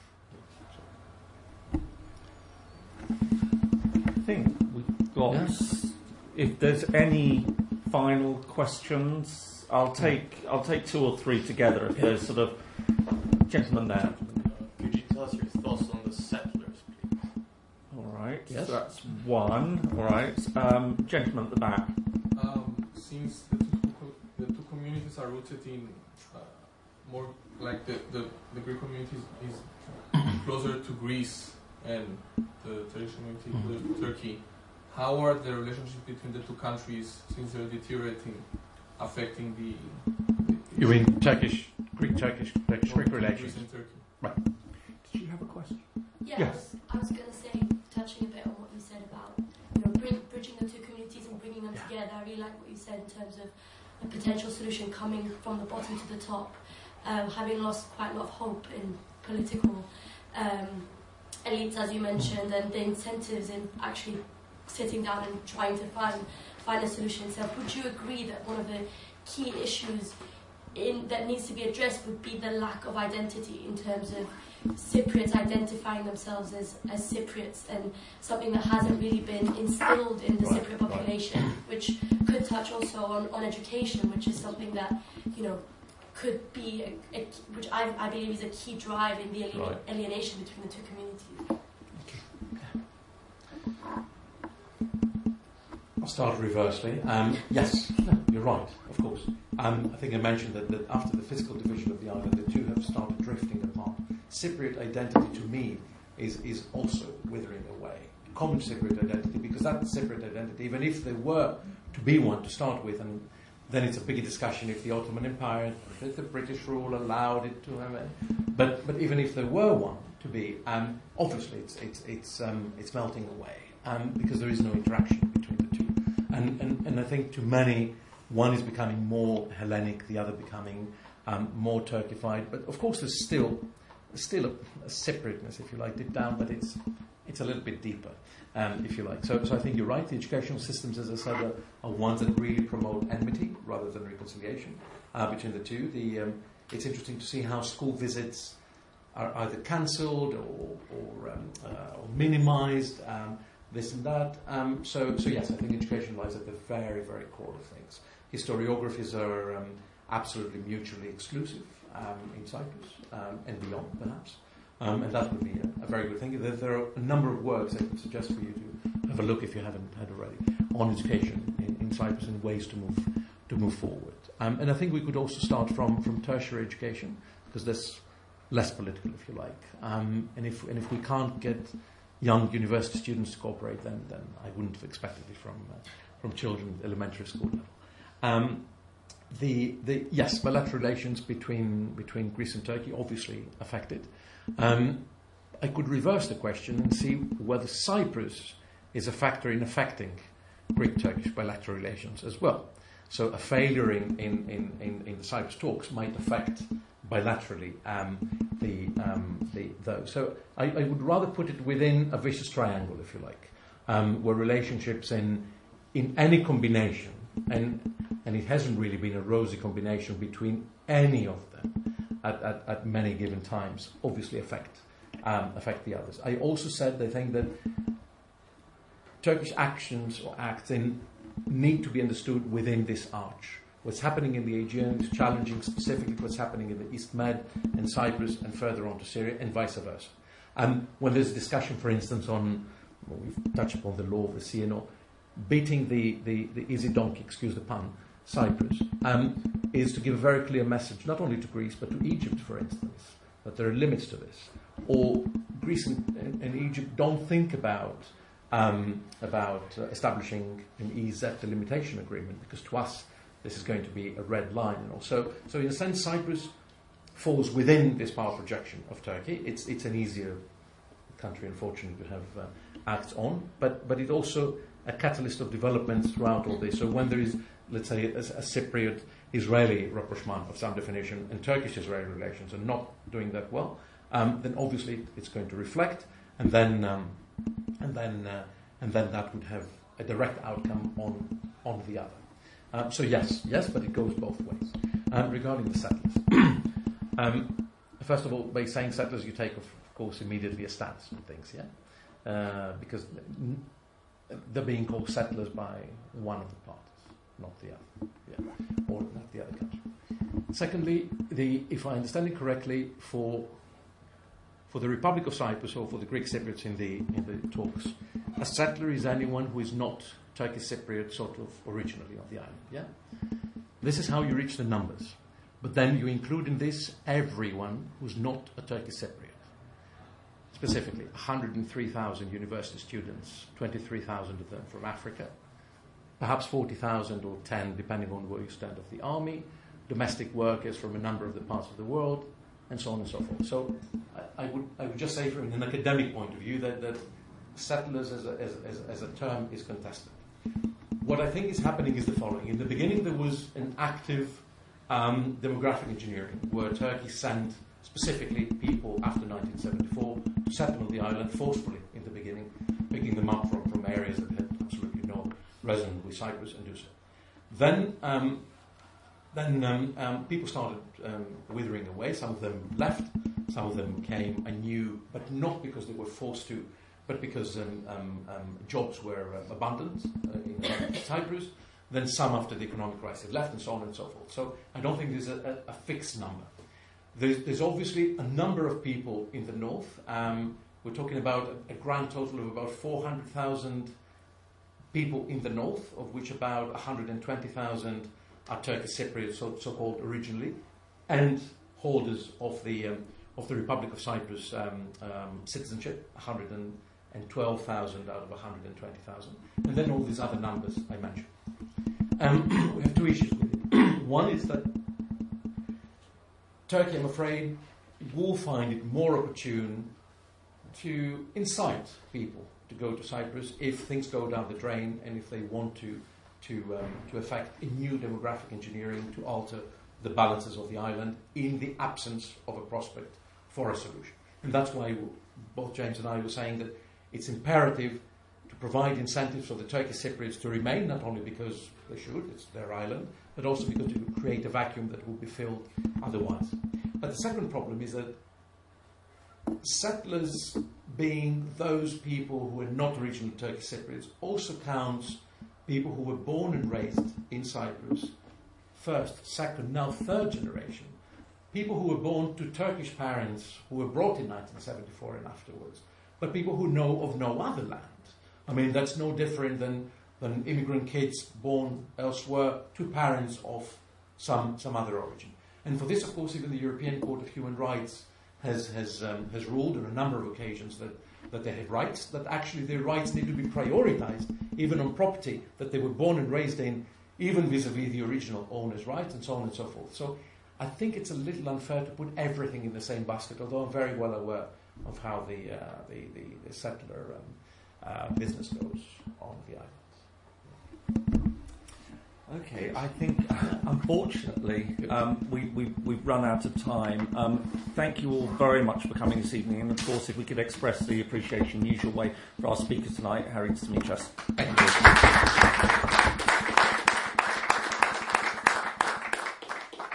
I think we've got. Yeah. If there's any final questions, I'll take I'll take two or three together. If there's sort of gentleman there. Could you tell us your thoughts on the settlers, please? All right. Yes. So that's one. All right. Um, gentleman at the back. Um, since the two, co- the two communities are rooted in uh, more like the, the, the Greek community is, is closer to Greece and the Turkish community Mhm. to Turkey, how are the relationships between the two countries, since they're deteriorating, affecting the... the You mean Turkish, Greek, Turkish, Turkish, Greek Greece relations? and Turkey? Did you have a question? Yeah, Yes. I was, was going to say, touching a bit on what you said about, you know, bring, bridging the two communities and bringing them together. I really like what you said in terms of a potential solution coming from the bottom to the top. Um, having lost quite a lot of hope in political um, elites, as you mentioned, and the incentives in actually sitting down and trying to find find a solution itself. Would you agree that one of the key issues in, that needs to be addressed would be the lack of identity in terms of Cypriots identifying themselves as, as Cypriots, and something that hasn't really been instilled in the Right, Cypriot population, right. which could touch also on, on education, which is something that, you know, could be, a, a, which I, I believe is a key drive in the alien, Right. alienation between the two communities. I'll start reversely. Um, yes, no, you're right, of course. Um, I think I mentioned that, that after the physical division of the island, the two have started drifting apart. Cypriot identity, to me, is, is also withering away. Common Cypriot identity, because that Cypriot identity, even if there were to be one to start with, and then it's a bigger discussion if the Ottoman Empire, if the British rule allowed it to have it. But, but even if there were one to be, um, obviously it's, it's, it's, um, it's melting away, um, because there is no interaction between the two. And, and, and I think to many, one is becoming more Hellenic, the other becoming um, more Turkified. But of course, there's still still a, a separateness, if you like, deep down, but it's it's a little bit deeper, um, if you like. So, so I think you're right. The educational systems, as I said, are, are ones that really promote enmity rather than reconciliation uh, between the two. The um, it's interesting to see how school visits are either cancelled or or, um, uh, or minimised. Um, this and that. Um, so, so yes, I think education lies at the very, very core of things. Historiographies are um, absolutely mutually exclusive um, in Cyprus um, and beyond, perhaps. Um, and that would be a, a very good thing. There, there are a number of works I could suggest for you to have a look, if you haven't had already, on education in, in Cyprus and ways to move to move forward. Um, and I think we could also start from, from tertiary education, because that's less political, if you like. Um, and if and if we can't get young university students to cooperate, then, then I wouldn't have expected it from uh, from children at elementary school level. Um, the the yes, bilateral relations between between Greece and Turkey obviously affected. Um, I could reverse the question and see whether Cyprus is a factor in affecting Greek-Turkish bilateral relations as well. So a failure in in, in, in, in the Cyprus talks might affect bilaterally um, the, um, the those. So I, I would rather put it within a vicious triangle, if you like, um, where relationships in in any combination, and and it hasn't really been a rosy combination between any of them at, at, at many given times, obviously affect um, affect the others. I also said they think that Turkish actions or acts in need to be understood within this arch. What's happening in the Aegean is challenging specifically what's happening in the East Med and Cyprus and further on to Syria, and vice versa. Um, when there's discussion, for instance, on, well, we've touched upon the law of the sea and all, beating the, the, the easy donkey, excuse the pun, Cyprus, um, is to give a very clear message, not only to Greece, but to Egypt, for instance, that there are limits to this. Or Greece and, and, and Egypt don't think about um, about uh, establishing an E Z delimitation agreement, because to us, this is going to be a red line. And also, so in a sense, Cyprus falls within this power projection of Turkey. It's it's an easier country, unfortunately, to have uh, acts on, but but it's also a catalyst of developments throughout all this. So when there is, let's say, a, a Cypriot-Israeli rapprochement of some definition, and Turkish-Israeli relations are not doing that well, um, then obviously it's going to reflect, and then um, and then uh, and then that would have a direct outcome on on the other. Um, so yes, yes, but it goes both ways. Um, regarding the settlers, um, first of all, by saying settlers, you take, of course, immediately a stance on things, yeah, uh, because they're being called settlers by one of the parties, not the other, yeah, or not the other country. Secondly, the, if I understand it correctly, for for the Republic of Cyprus or for the Greek Cypriots in the in the talks, a settler is anyone who is not Turkish Cypriot sort of originally of the island. Yeah, this is how you reach the numbers, but then you include in this everyone who's not a Turkish Cypriot. Specifically, one hundred three thousand university students, twenty-three thousand of them from Africa, perhaps forty thousand or ten, depending on where you stand, of the army, domestic workers from a number of the parts of the world, and so on and so forth. So I, I would I would just say from an academic point of view that, that settlers as a, as, as, as a term is contested. What I think is happening is the following. In the beginning there was an active um, demographic engineering where Turkey sent specifically people after nineteen seventy-four to settle on the island forcefully in the beginning, picking them up from, from areas that had absolutely no resonance with Cyprus and do so. Then um, Then um, um, people started um, withering away. Some of them left, some of them came anew, but not because they were forced to, but because um, um, um, jobs were uh, abundant uh, in Cyprus. Then some after the economic crisis left, and so on and so forth. So I don't think there's a, a, a fixed number. There's, there's obviously a number of people in the north. Um, we're talking about a, a grand total of about four hundred thousand people in the north, of which about one hundred twenty thousand are Turkish Cypriots, so, so-called originally, and holders of the um, of the Republic of Cyprus um, um, citizenship, one hundred twelve thousand out of one hundred twenty thousand, and then all these other numbers I mentioned. Um, we have two issues with it. One is that Turkey, I'm afraid, will find it more opportune to incite people to go to Cyprus if things go down the drain and if they want to to um, to effect a new demographic engineering to alter the balances of the island in the absence of a prospect for a solution. And that's why both James and I were saying that it's imperative to provide incentives for the Turkish Cypriots to remain, not only because they should, it's their island, but also because to create a vacuum that will be filled otherwise. But the second problem is that settlers, being those people who are not originally Turkish Cypriots, also counts people who were born and raised in Cyprus, first, second, now third generation, people who were born to Turkish parents who were brought in nineteen seventy-four and afterwards, but people who know of no other land. I mean, that's no different than, than immigrant kids born elsewhere to parents of some, some other origin. And for this, of course, even the European Court of Human Rights has, has, um, has ruled on a number of occasions that that they have rights, that actually their rights need to be prioritized, even on property that they were born and raised in, even vis-a-vis the original owner's rights, and so on and so forth. So I think it's a little unfair to put everything in the same basket, although I'm very well aware of how the, uh, the, the, the settler um, uh, business goes on the islands. Okay, I think, unfortunately, um, we, we, we've run out of time. Um, thank you all very much for coming this evening, and of course, if we could express the appreciation usual way for our speakers tonight, Harry Smichas. Thank you.